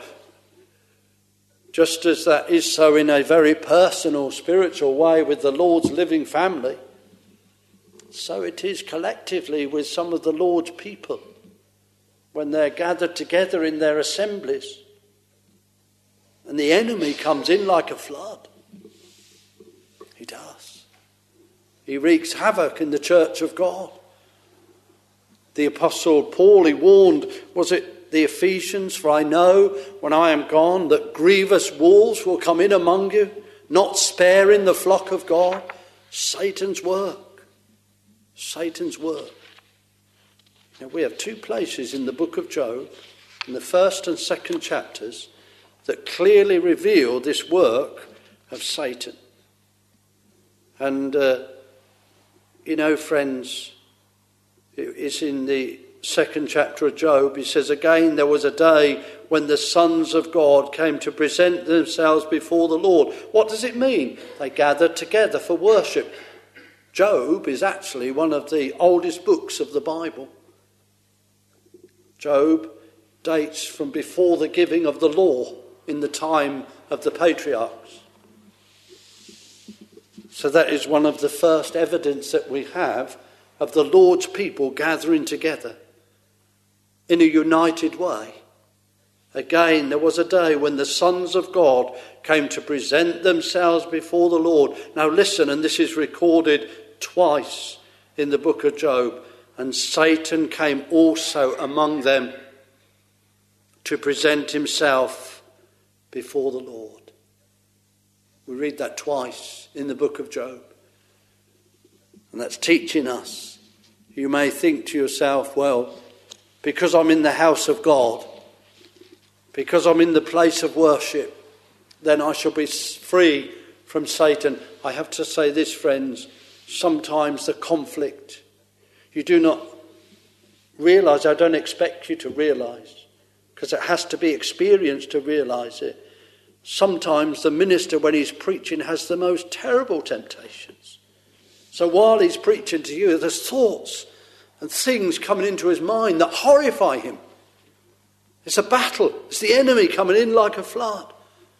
Speaker 2: just as that is so in a very personal, spiritual way with the Lord's living family, so it is collectively with some of the Lord's people when they're gathered together in their assemblies. And the enemy comes in like a flood. He does. He wreaks havoc in the church of God. The Apostle Paul, he warned, was it the Ephesians, for I know when I am gone that grievous wolves will come in among you, not sparing the flock of God. Satan's work. Satan's work. Now we have 2 places in the book of Job, in the 1st and 2nd chapters, that clearly reveal this work of Satan. And, you know, friends, it's in the 2nd chapter of Job. He says, again, there was a day when the sons of God came to present themselves before the Lord. What does it mean? They gathered together for worship. Job is actually one of the oldest books of the Bible. Job dates from before the giving of the law in the time of the patriarchs. So that is one of the first evidence that we have of the Lord's people gathering together in a united way. Again, there was a day when the sons of God came to present themselves before the Lord. Now listen, and this is recorded twice in the book of Job. And Satan came also among them to present himself before the Lord. We read that twice in the book of Job. And that's teaching us. You may think to yourself, well, because I'm in the house of God, because I'm in the place of worship, then I shall be free from Satan. I have to say this, friends, sometimes the conflict, you do not realise, I don't expect you to realise, because it has to be experienced to realise it. Sometimes the minister, when he's preaching, has the most terrible temptations. So while he's preaching to you, there's thoughts and things coming into his mind that horrify him. It's a battle. It's the enemy coming in like a flood.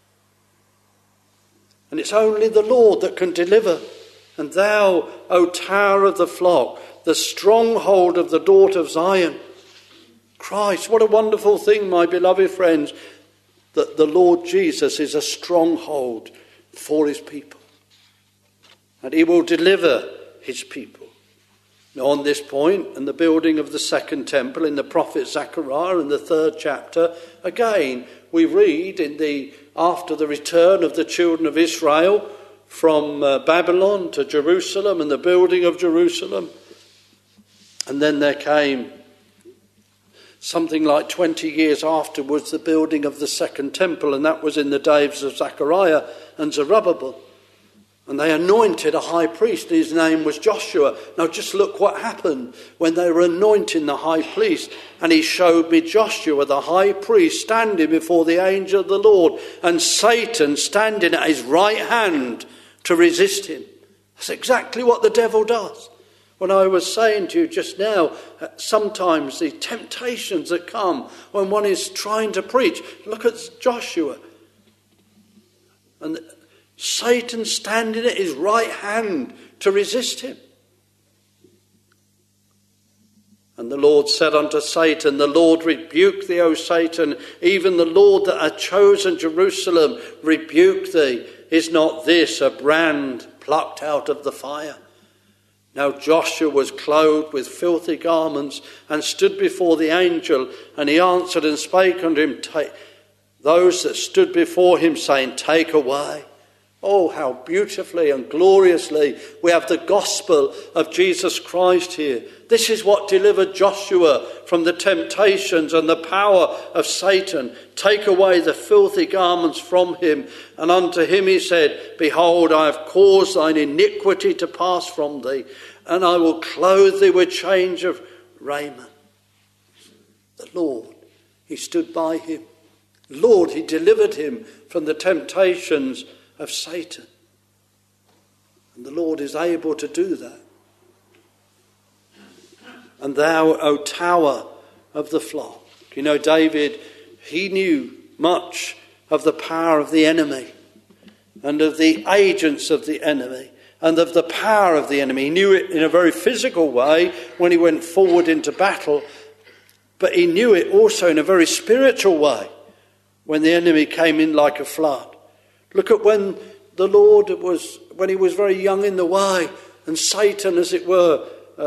Speaker 2: And it's only the Lord that can deliver. And thou, O tower of the flock, the stronghold of the daughter of Zion. Christ, what a wonderful thing, my beloved friends, that the Lord Jesus is a stronghold for his people. And he will deliver his people. Now on this point, and the building of the second temple in the prophet Zechariah in the 3rd chapter, again we read after the return of the children of Israel from Babylon to Jerusalem and the building of Jerusalem. And then there came something like 20 years afterwards the building of the second temple, and that was in the days of Zechariah and Zerubbabel. And they anointed a high priest. His name was Joshua. Now just look what happened when they were anointing the high priest. And he showed me Joshua, the high priest, standing before the angel of the Lord, and Satan standing at his right hand to resist him. That's exactly what the devil does. When I was saying to you just now, sometimes the temptations that come when one is trying to preach. Look at Joshua. And Satan standing at his right hand to resist him. And the Lord said unto Satan, the Lord rebuke thee, O Satan, even the Lord that hath chosen Jerusalem rebuke thee. Is not this a brand plucked out of the fire? Now Joshua was clothed with filthy garments and stood before the angel, and he answered and spake unto him, those that stood before him, saying, take away. Oh, how beautifully and gloriously we have the gospel of Jesus Christ here. This is what delivered Joshua from the temptations and the power of Satan. Take away the filthy garments from him. And unto him he said, behold, I have caused thine iniquity to pass from thee, and I will clothe thee with change of raiment. The Lord, he stood by him. Lord, he delivered him from the temptations of Satan. And the Lord is able to do that. And thou, O tower of the flock. You know, David, he knew much of the power of the enemy and of the agents of the enemy and of the power of the enemy. He knew it in a very physical way when he went forward into battle, but he knew it also in a very spiritual way when the enemy came in like a flood. Look at when the Lord when he was very young in the way, and Satan, as it were,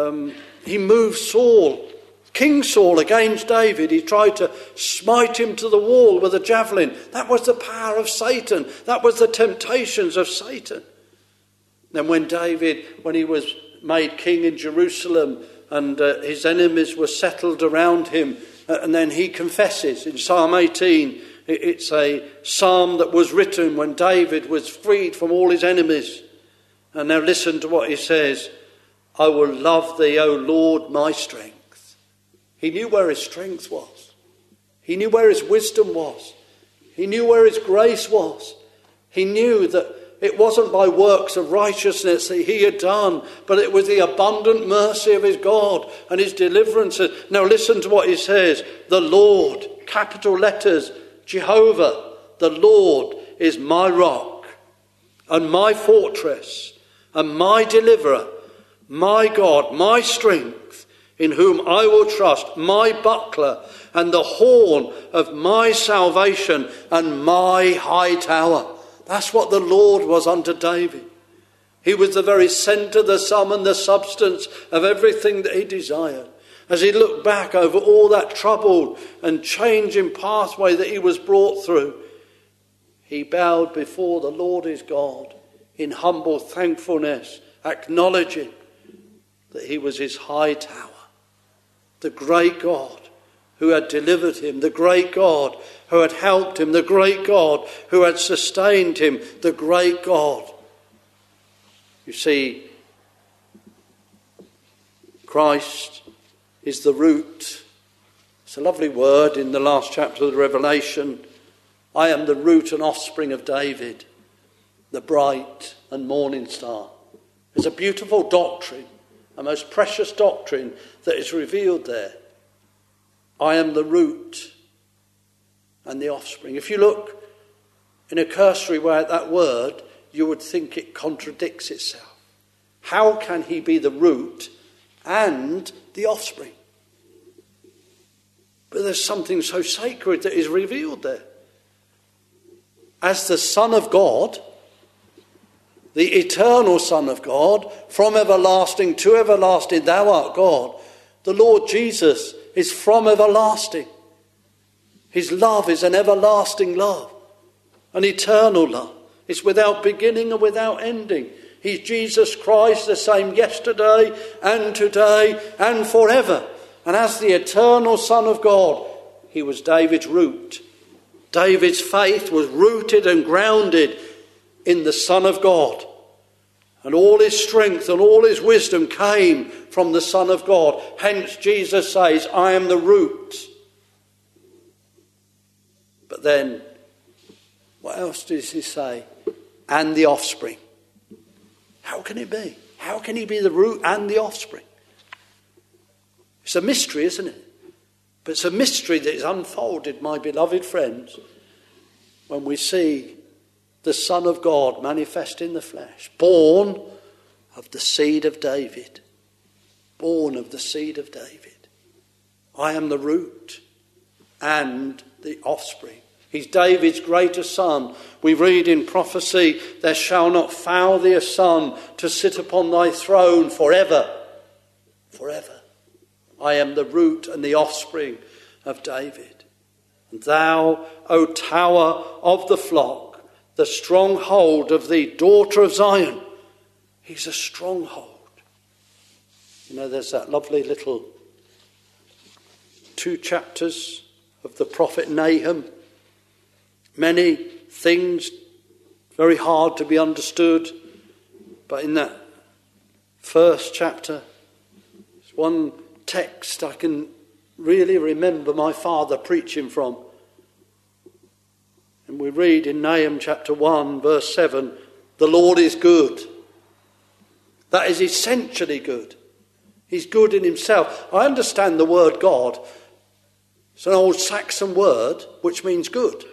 Speaker 2: he moved Saul, King Saul, against David. He tried to smite him to the wall with a javelin. That was the power of Satan. That was the temptations of Satan. Then when he was made king in Jerusalem, and his enemies were settled around him, and then he confesses in Psalm 18. It's a psalm that was written when David was freed from all his enemies. And now listen to what he says. I will love thee, O Lord, my strength. He knew where his strength was. He knew where his wisdom was. He knew where his grace was. He knew that it wasn't by works of righteousness that he had done, but it was the abundant mercy of his God and his deliverances. Now listen to what he says. The Lord, capital letters, Jehovah, the Lord is my rock and my fortress and my deliverer, my God, my strength, in whom I will trust, my buckler and the horn of my salvation and my high tower. That's what the Lord was unto David. He was the very centre, the sum and the substance of everything that he desired. As he looked back over all that troubled and changing pathway that he was brought through, he bowed before the Lord his God in humble thankfulness, acknowledging that he was his high tower, the great God who had delivered him, the great God who had helped him, the great God who had sustained him, the great God. You see, Christ is the root. It's a lovely word in the last chapter of the Revelation. I am the root and offspring of David, the bright and morning star. It's a beautiful doctrine. a most precious doctrine that is revealed there. I am the root and the offspring. If you look in a cursory way at that word, you would think it contradicts itself. How can he be the root and the offspring? But there's something so sacred that is revealed there. As the Son of God, the eternal Son of God, from everlasting to everlasting, thou art God. The Lord Jesus is from everlasting. His love is an everlasting love, an eternal love. It's without beginning and without ending. He's Jesus Christ, the same yesterday and today and forever. And as the eternal Son of God, he was David's root. David's faith was rooted and grounded in the Son of God. And all his strength and all his wisdom came from the Son of God. Hence Jesus says, I am the root. But then, what else does he say? And the offspring. How can it be? How can he be the root and the offspring? It's a mystery, isn't it? But it's a mystery that is unfolded, my beloved friends, when we see the Son of God manifest in the flesh, born of the seed of David. Born of the seed of David. I am the root and the offspring. He's David's greatest son. We read in prophecy, there shall not fail thee a son to sit upon thy throne forever. Forever. I am the root and the offspring of David. And thou, O tower of the flock, the stronghold of thee, daughter of Zion. He's a stronghold. You know, there's that lovely little 2 chapters of the prophet Nahum. Many things very hard to be understood. But in that first chapter, there's one text I can really remember my father preaching from. And we read in Nahum chapter 1 verse 7, the Lord is good. That is essentially good. He's good in himself. I understand the word God. It's an old Saxon word which means good.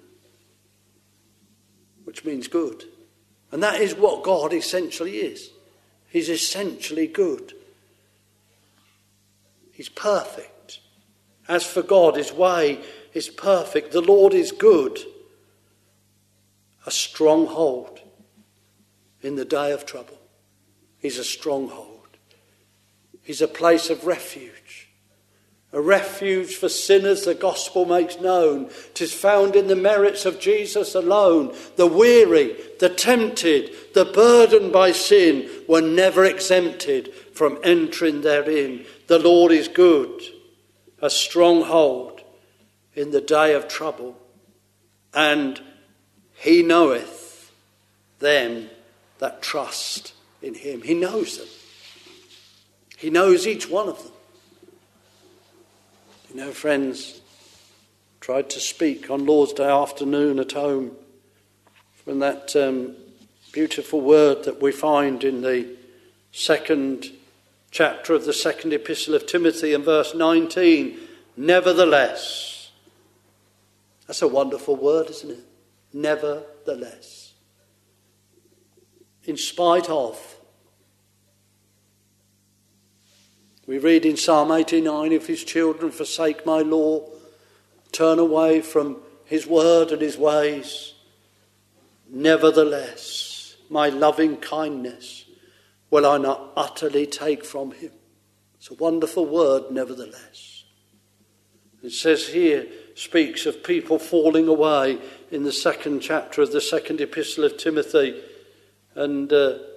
Speaker 2: Which means good. And that is what God essentially is. He's essentially good. He's perfect. As for God, his way is perfect. The Lord is good. A stronghold in the day of trouble. He's a stronghold. He's a place of refuge. A refuge for sinners the gospel makes known. 'Tis found in the merits of Jesus alone. The weary, the tempted, the burdened by sin were never exempted from entering therein. The Lord is good, a stronghold in the day of trouble. And he knoweth them that trust in him. He knows them. He knows each one of them. You know, friends, tried to speak on Lord's Day afternoon at home from that beautiful word that we find in the 2nd chapter of the 2nd epistle of Timothy in verse 19. Nevertheless. That's a wonderful word, isn't it? Nevertheless. In spite of. We read in Psalm 89, if his children forsake my law, turn away from his word and his ways, nevertheless, my loving kindness will I not utterly take from him. It's a wonderful word, nevertheless. It says here, speaks of people falling away in the 2nd chapter of the 2nd epistle of Timothy. And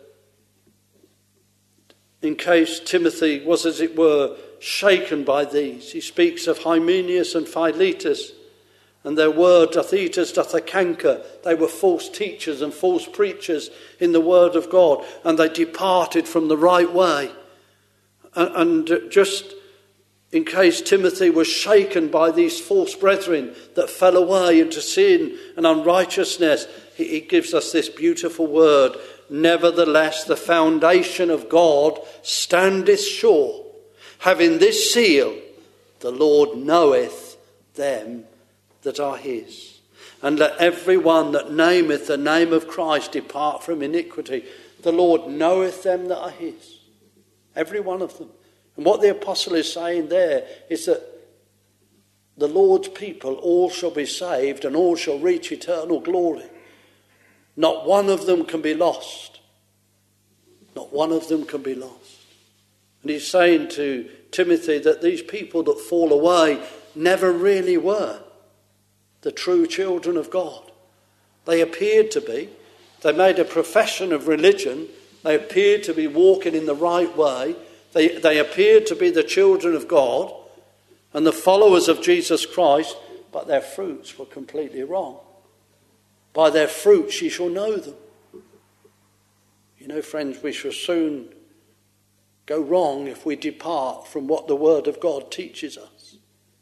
Speaker 2: in case Timothy was, as it were, shaken by these, he speaks of Hymenaeus and Philetus, and their word doth eat as doth a canker. They were false teachers and false preachers in the word of God, and they departed from the right way. And just in case Timothy was shaken by these false brethren that fell away into sin and unrighteousness, he gives us this beautiful word: nevertheless, the foundation of God standeth sure, having this seal, the Lord knoweth them that are his. And let every one that nameth the name of Christ depart from iniquity. The Lord knoweth them that are his. Every one of them. And what the apostle is saying there is that the Lord's people all shall be saved and all shall reach eternal glory. Not one of them can be lost. Not one of them can be lost. And he's saying to Timothy that these people that fall away never really were the true children of God. They appeared to be. They made a profession of religion. They appeared to be walking in the right way. They appeared to be the children of God and the followers of Jesus Christ, but their fruits were completely wrong. By their fruits ye shall know them. You know, friends, we shall soon go wrong if we depart from what the Word of God teaches us.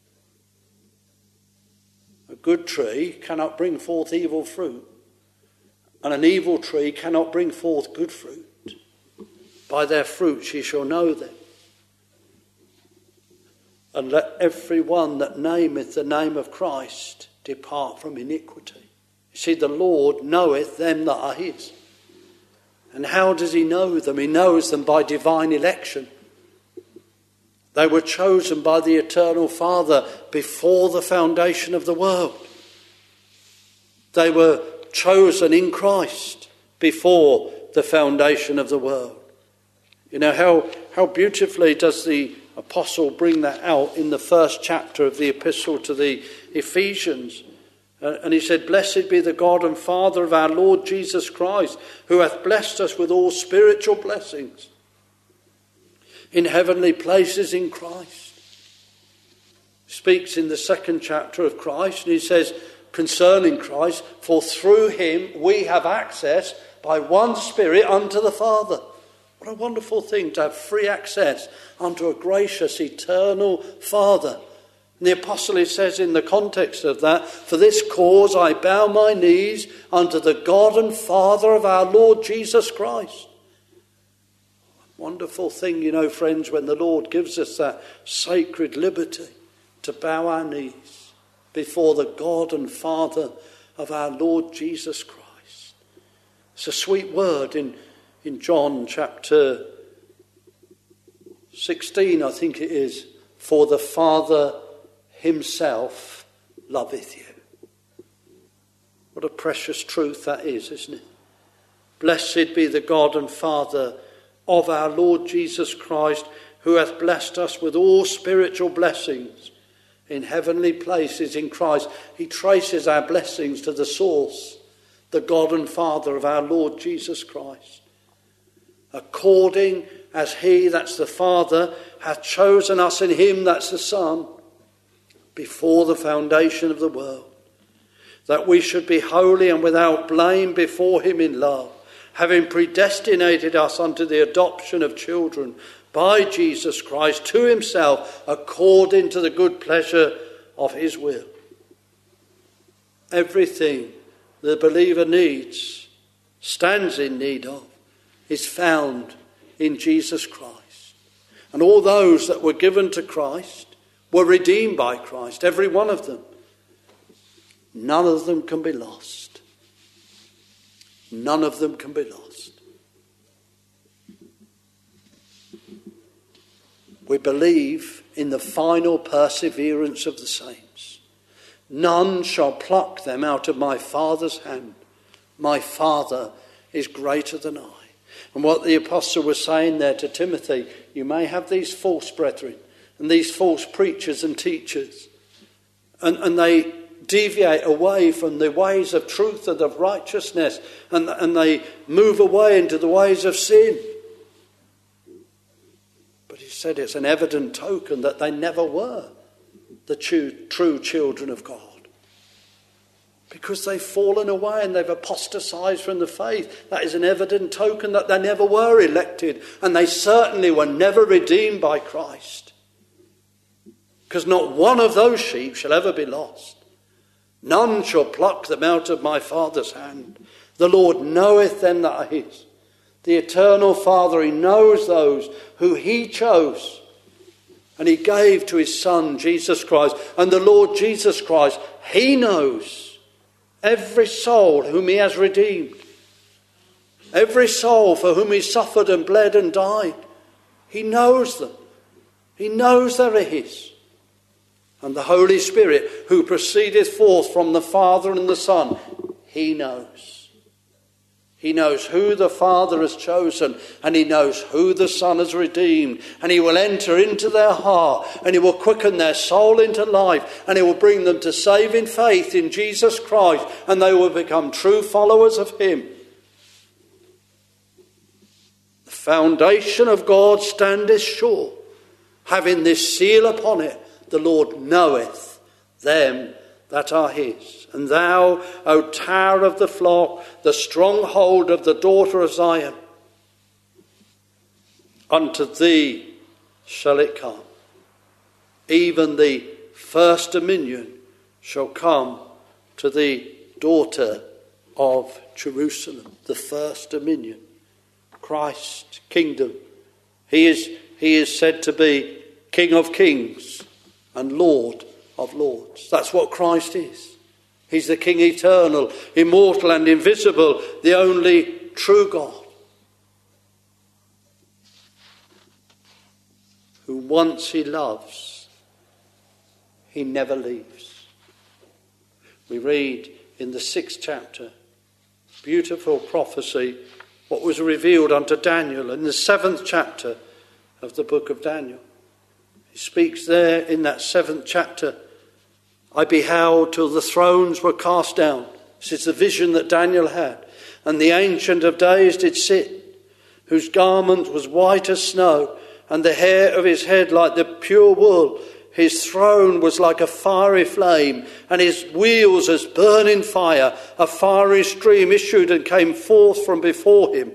Speaker 2: A good tree cannot bring forth evil fruit, and an evil tree cannot bring forth good fruit. By their fruits ye shall know them. And let every one that nameth the name of Christ depart from iniquity. You see, the Lord knoweth them that are his. And how does he know them? He knows them by divine election. They were chosen by the eternal Father before the foundation of the world. They were chosen in Christ before the foundation of the world. You know, how beautifully does the apostle bring that out in the first chapter of the epistle to the Ephesians. And he said, blessed be the God and Father of our Lord Jesus Christ, who hath blessed us with all spiritual blessings in heavenly places in Christ. He speaks in the second chapter of Christ, and he says concerning Christ, for through him we have access by one Spirit unto the Father. What a wonderful thing to have free access unto a gracious, eternal Father. And the apostle says in the context of that, for this cause I bow my knees unto the God and Father of our Lord Jesus Christ. Wonderful thing, you know, friends, when the Lord gives us that sacred liberty to bow our knees before the God and Father of our Lord Jesus Christ. It's a sweet word in John chapter 16, I think it is, for the Father himself loveth you. What a precious truth that is, isn't it? Blessed be the God and Father of our Lord Jesus Christ, who hath blessed us with all spiritual blessings in heavenly places in Christ. He traces our blessings to the source, the God and Father of our Lord Jesus Christ. According as he, that's the Father, hath chosen us in him, that's the Son, before the foundation of the world, that we should be holy and without blame before him in love, having predestinated us unto the adoption of children by Jesus Christ to himself, according to the good pleasure of his will. Everything the believer needs, stands in need of, is found in Jesus Christ. And all those that were given to Christ were redeemed by Christ, every one of them. None of them can be lost. None of them can be lost. We believe in the final perseverance of the saints. None shall pluck them out of my Father's hand. My Father is greater than I. And what the apostle was saying there to Timothy, you may have these false brethren and these false preachers and teachers, and they deviate away from the ways of truth and of righteousness, and they move away into the ways of sin. But he said it's an evident token that they never were the true children of God. Because they've fallen away and they've apostatized from the faith. That is an evident token that they never were elected, and they certainly were never redeemed by Christ. because not one of those sheep shall ever be lost. None shall pluck them out of my Father's hand. The Lord knoweth them that are his. The eternal Father, he knows those who he chose. And he gave to his Son, Jesus Christ. And the Lord Jesus Christ, he knows every soul whom he has redeemed. Every soul for whom he suffered and bled and died. He knows them. He knows they're his. And the Holy Spirit, who proceedeth forth from the Father and the Son, he knows. He knows who the Father has chosen, and he knows who the Son has redeemed. And he will enter into their heart, and he will quicken their soul into life, and he will bring them to saving faith in Jesus Christ, and they will become true followers of him. The foundation of God standeth sure, having this seal upon it, the Lord knoweth them that are his. And thou, O tower of the flock, the stronghold of the daughter of Zion, unto thee shall it come. Even the first dominion shall come to the daughter of Jerusalem. The first dominion. Christ, kingdom. He is said to be King of kings and Lord of lords. That's what Christ is. He's the King eternal, immortal and invisible, the only true God, who once he loves, he never leaves. We read in the 6th chapter, beautiful prophecy, what was revealed unto Daniel in the 7th chapter of the book of Daniel. He speaks there in that 7th chapter, I beheld till the thrones were cast down. This is the vision that Daniel had. And the Ancient of Days did sit, whose garment was white as snow, and the hair of his head like the pure wool. His throne was like a fiery flame, and his wheels as burning fire. A fiery stream issued and came forth from before him.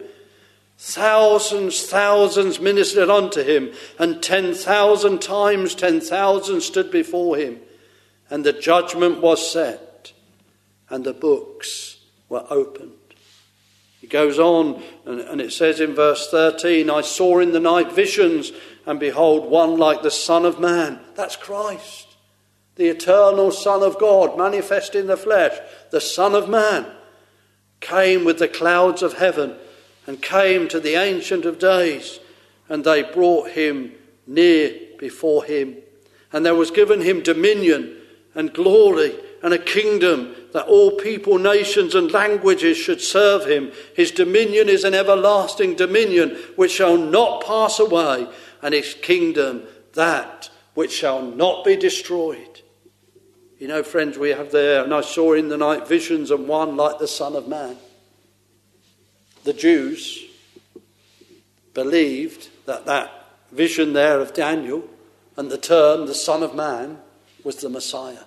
Speaker 2: Thousands ministered unto him, and 10,000 times 10,000 stood before him. And the judgment was set, and the books were opened. He goes on, and it says in verse 13, I saw in the night visions, and behold, one like the Son of Man. That's Christ, the eternal Son of God, manifest in the flesh, the Son of Man, came with the clouds of heaven, and came to the Ancient of Days, and they brought him near before him. And there was given him dominion and glory and a kingdom, that all people, nations and languages should serve him. His dominion is an everlasting dominion which shall not pass away, and his kingdom that which shall not be destroyed. You know, friends, we have there, and I saw in the night visions, and one like the Son of Man. The Jews believed that vision there of Daniel and the term the Son of Man was the Messiah,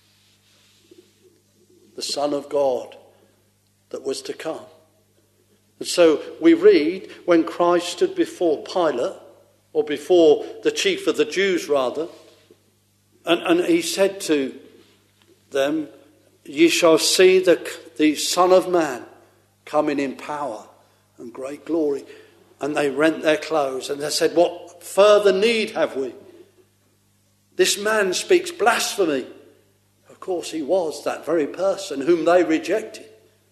Speaker 2: the Son of God that was to come. And so we read when Christ stood before Pilate, or before the chief of the Jews rather, and he said to them, ye shall see the Son of Man coming in power and great glory. And they rent their clothes, and they said, what further need have we? This man speaks blasphemy. Of course, he was that very person whom they rejected.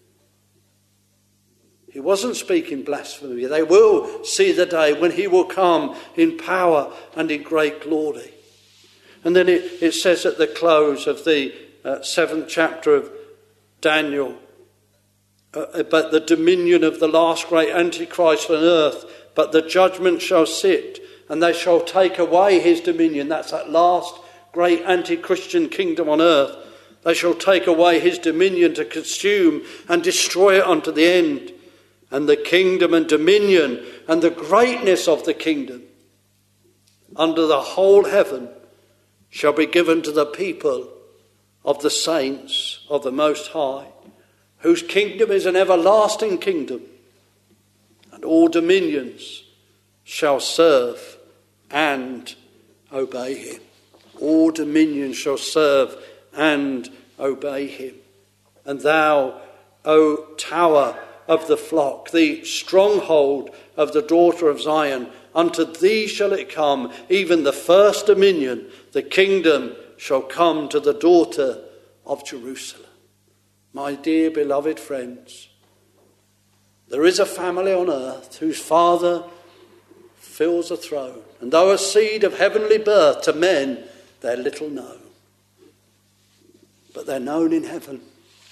Speaker 2: He wasn't speaking blasphemy. They will see the day when he will come in power and in great glory. And then it says at the close of the 7th chapter of Daniel, but the dominion of the last great Antichrist on earth, but the judgment shall sit, and they shall take away his dominion. That's that last great anti-Christian kingdom on earth. They shall take away his dominion to consume and destroy it unto the end. And the kingdom and dominion and the greatness of the kingdom under the whole heaven shall be given to the people of the saints of the Most High, whose kingdom is an everlasting kingdom, and all dominions shall serve and obey him. All dominions shall serve and obey him. And thou, O tower of the flock, the stronghold of the daughter of Zion, unto thee shall it come, even the first dominion, the kingdom shall come to the daughter of Jerusalem. My dear beloved friends, there is a family on earth whose father fills a throne, and though a seed of heavenly birth to men, they're little known. But they're known in heaven.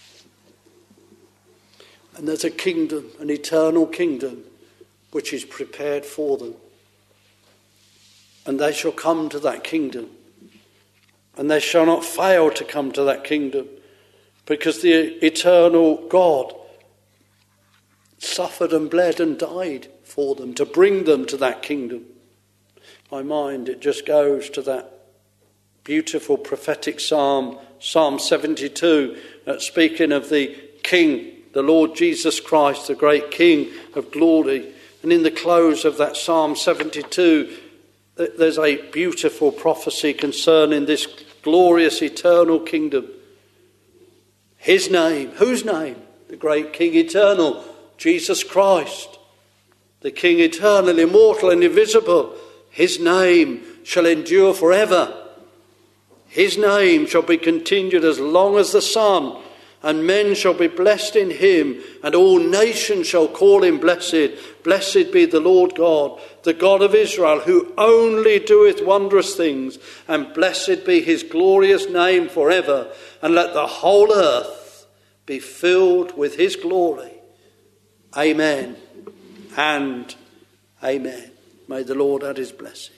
Speaker 2: And there's a kingdom, an eternal kingdom, which is prepared for them. And they shall come to that kingdom. And they shall not fail to come to that kingdom, because the eternal God suffered and bled and died for them to bring them to that kingdom. My mind, it just goes to that beautiful prophetic psalm, Psalm 72, speaking of the King, the Lord Jesus Christ, the great King of glory. And in the close of that Psalm 72, there's a beautiful prophecy concerning this glorious eternal kingdom. His name, whose name? The great King eternal, Jesus Christ, the King eternal, immortal and invisible. His name shall endure forever. His name shall be continued as long as the sun, and men shall be blessed in him, and all nations shall call him blessed. Blessed be the Lord God, the God of Israel, who only doeth wondrous things, and blessed be his glorious name forever. And let the whole earth be filled with his glory. Amen and amen. May the Lord add his blessing.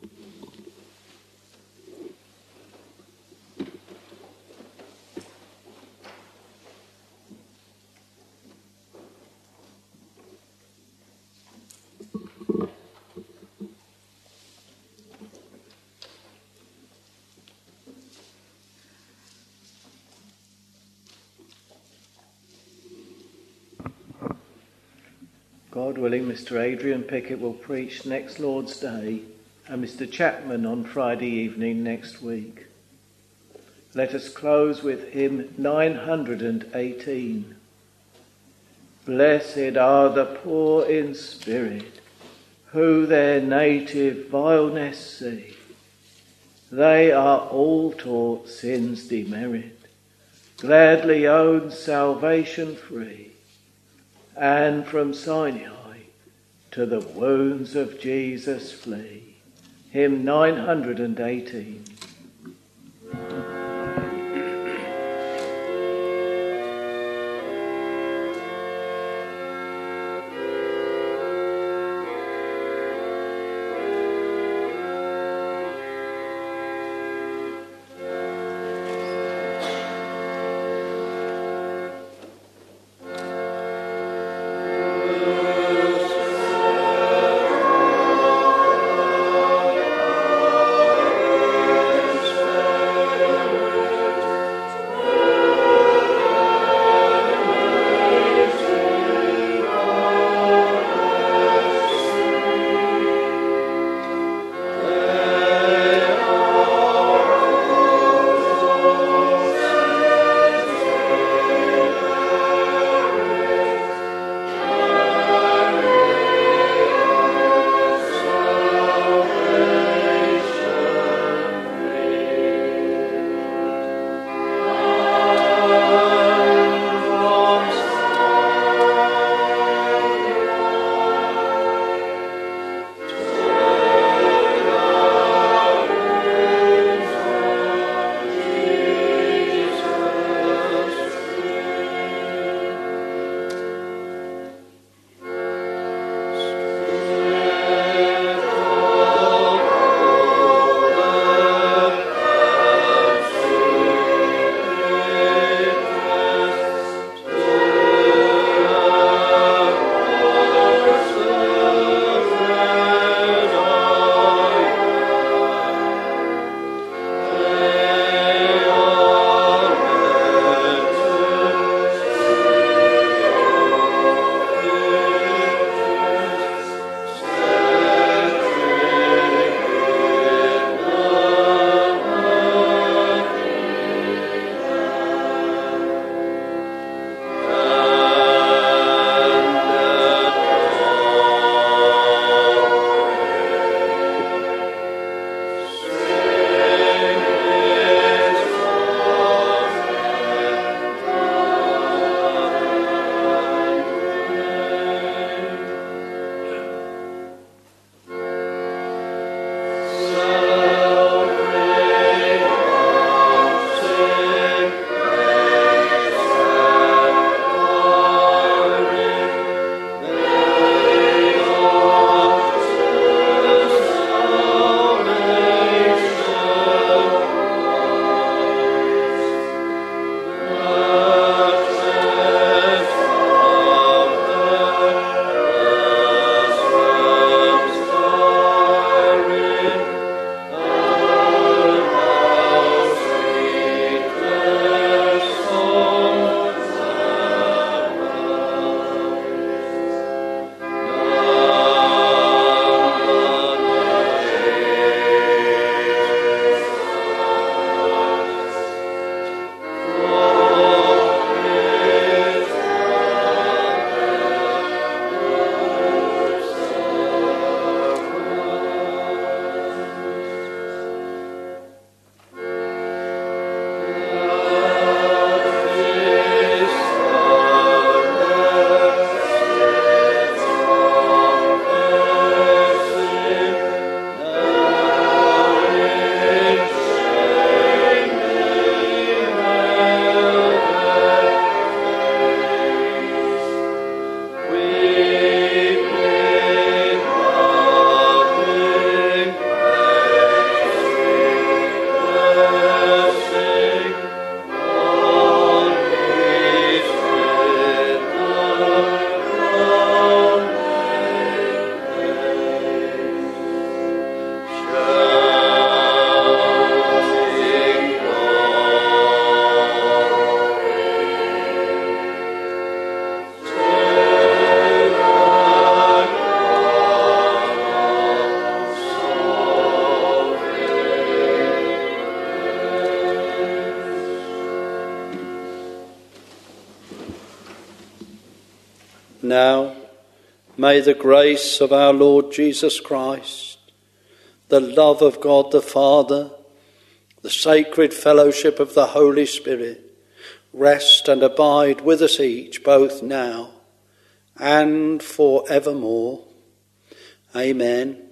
Speaker 1: God willing, Mr. Adrian Pickett will preach next Lord's Day, and Mr. Chapman on Friday evening next week. Let us close with hymn 918. Blessed are the poor in spirit, who their native vileness see. They are all taught sin's demerit, gladly own salvation free, and from Sinai to the wounds of Jesus flee. Hymn 918.
Speaker 2: now, may the grace of our Lord Jesus Christ, the love of God the Father, the sacred fellowship of the Holy Spirit, rest and abide with us each, both now and for evermore. Amen.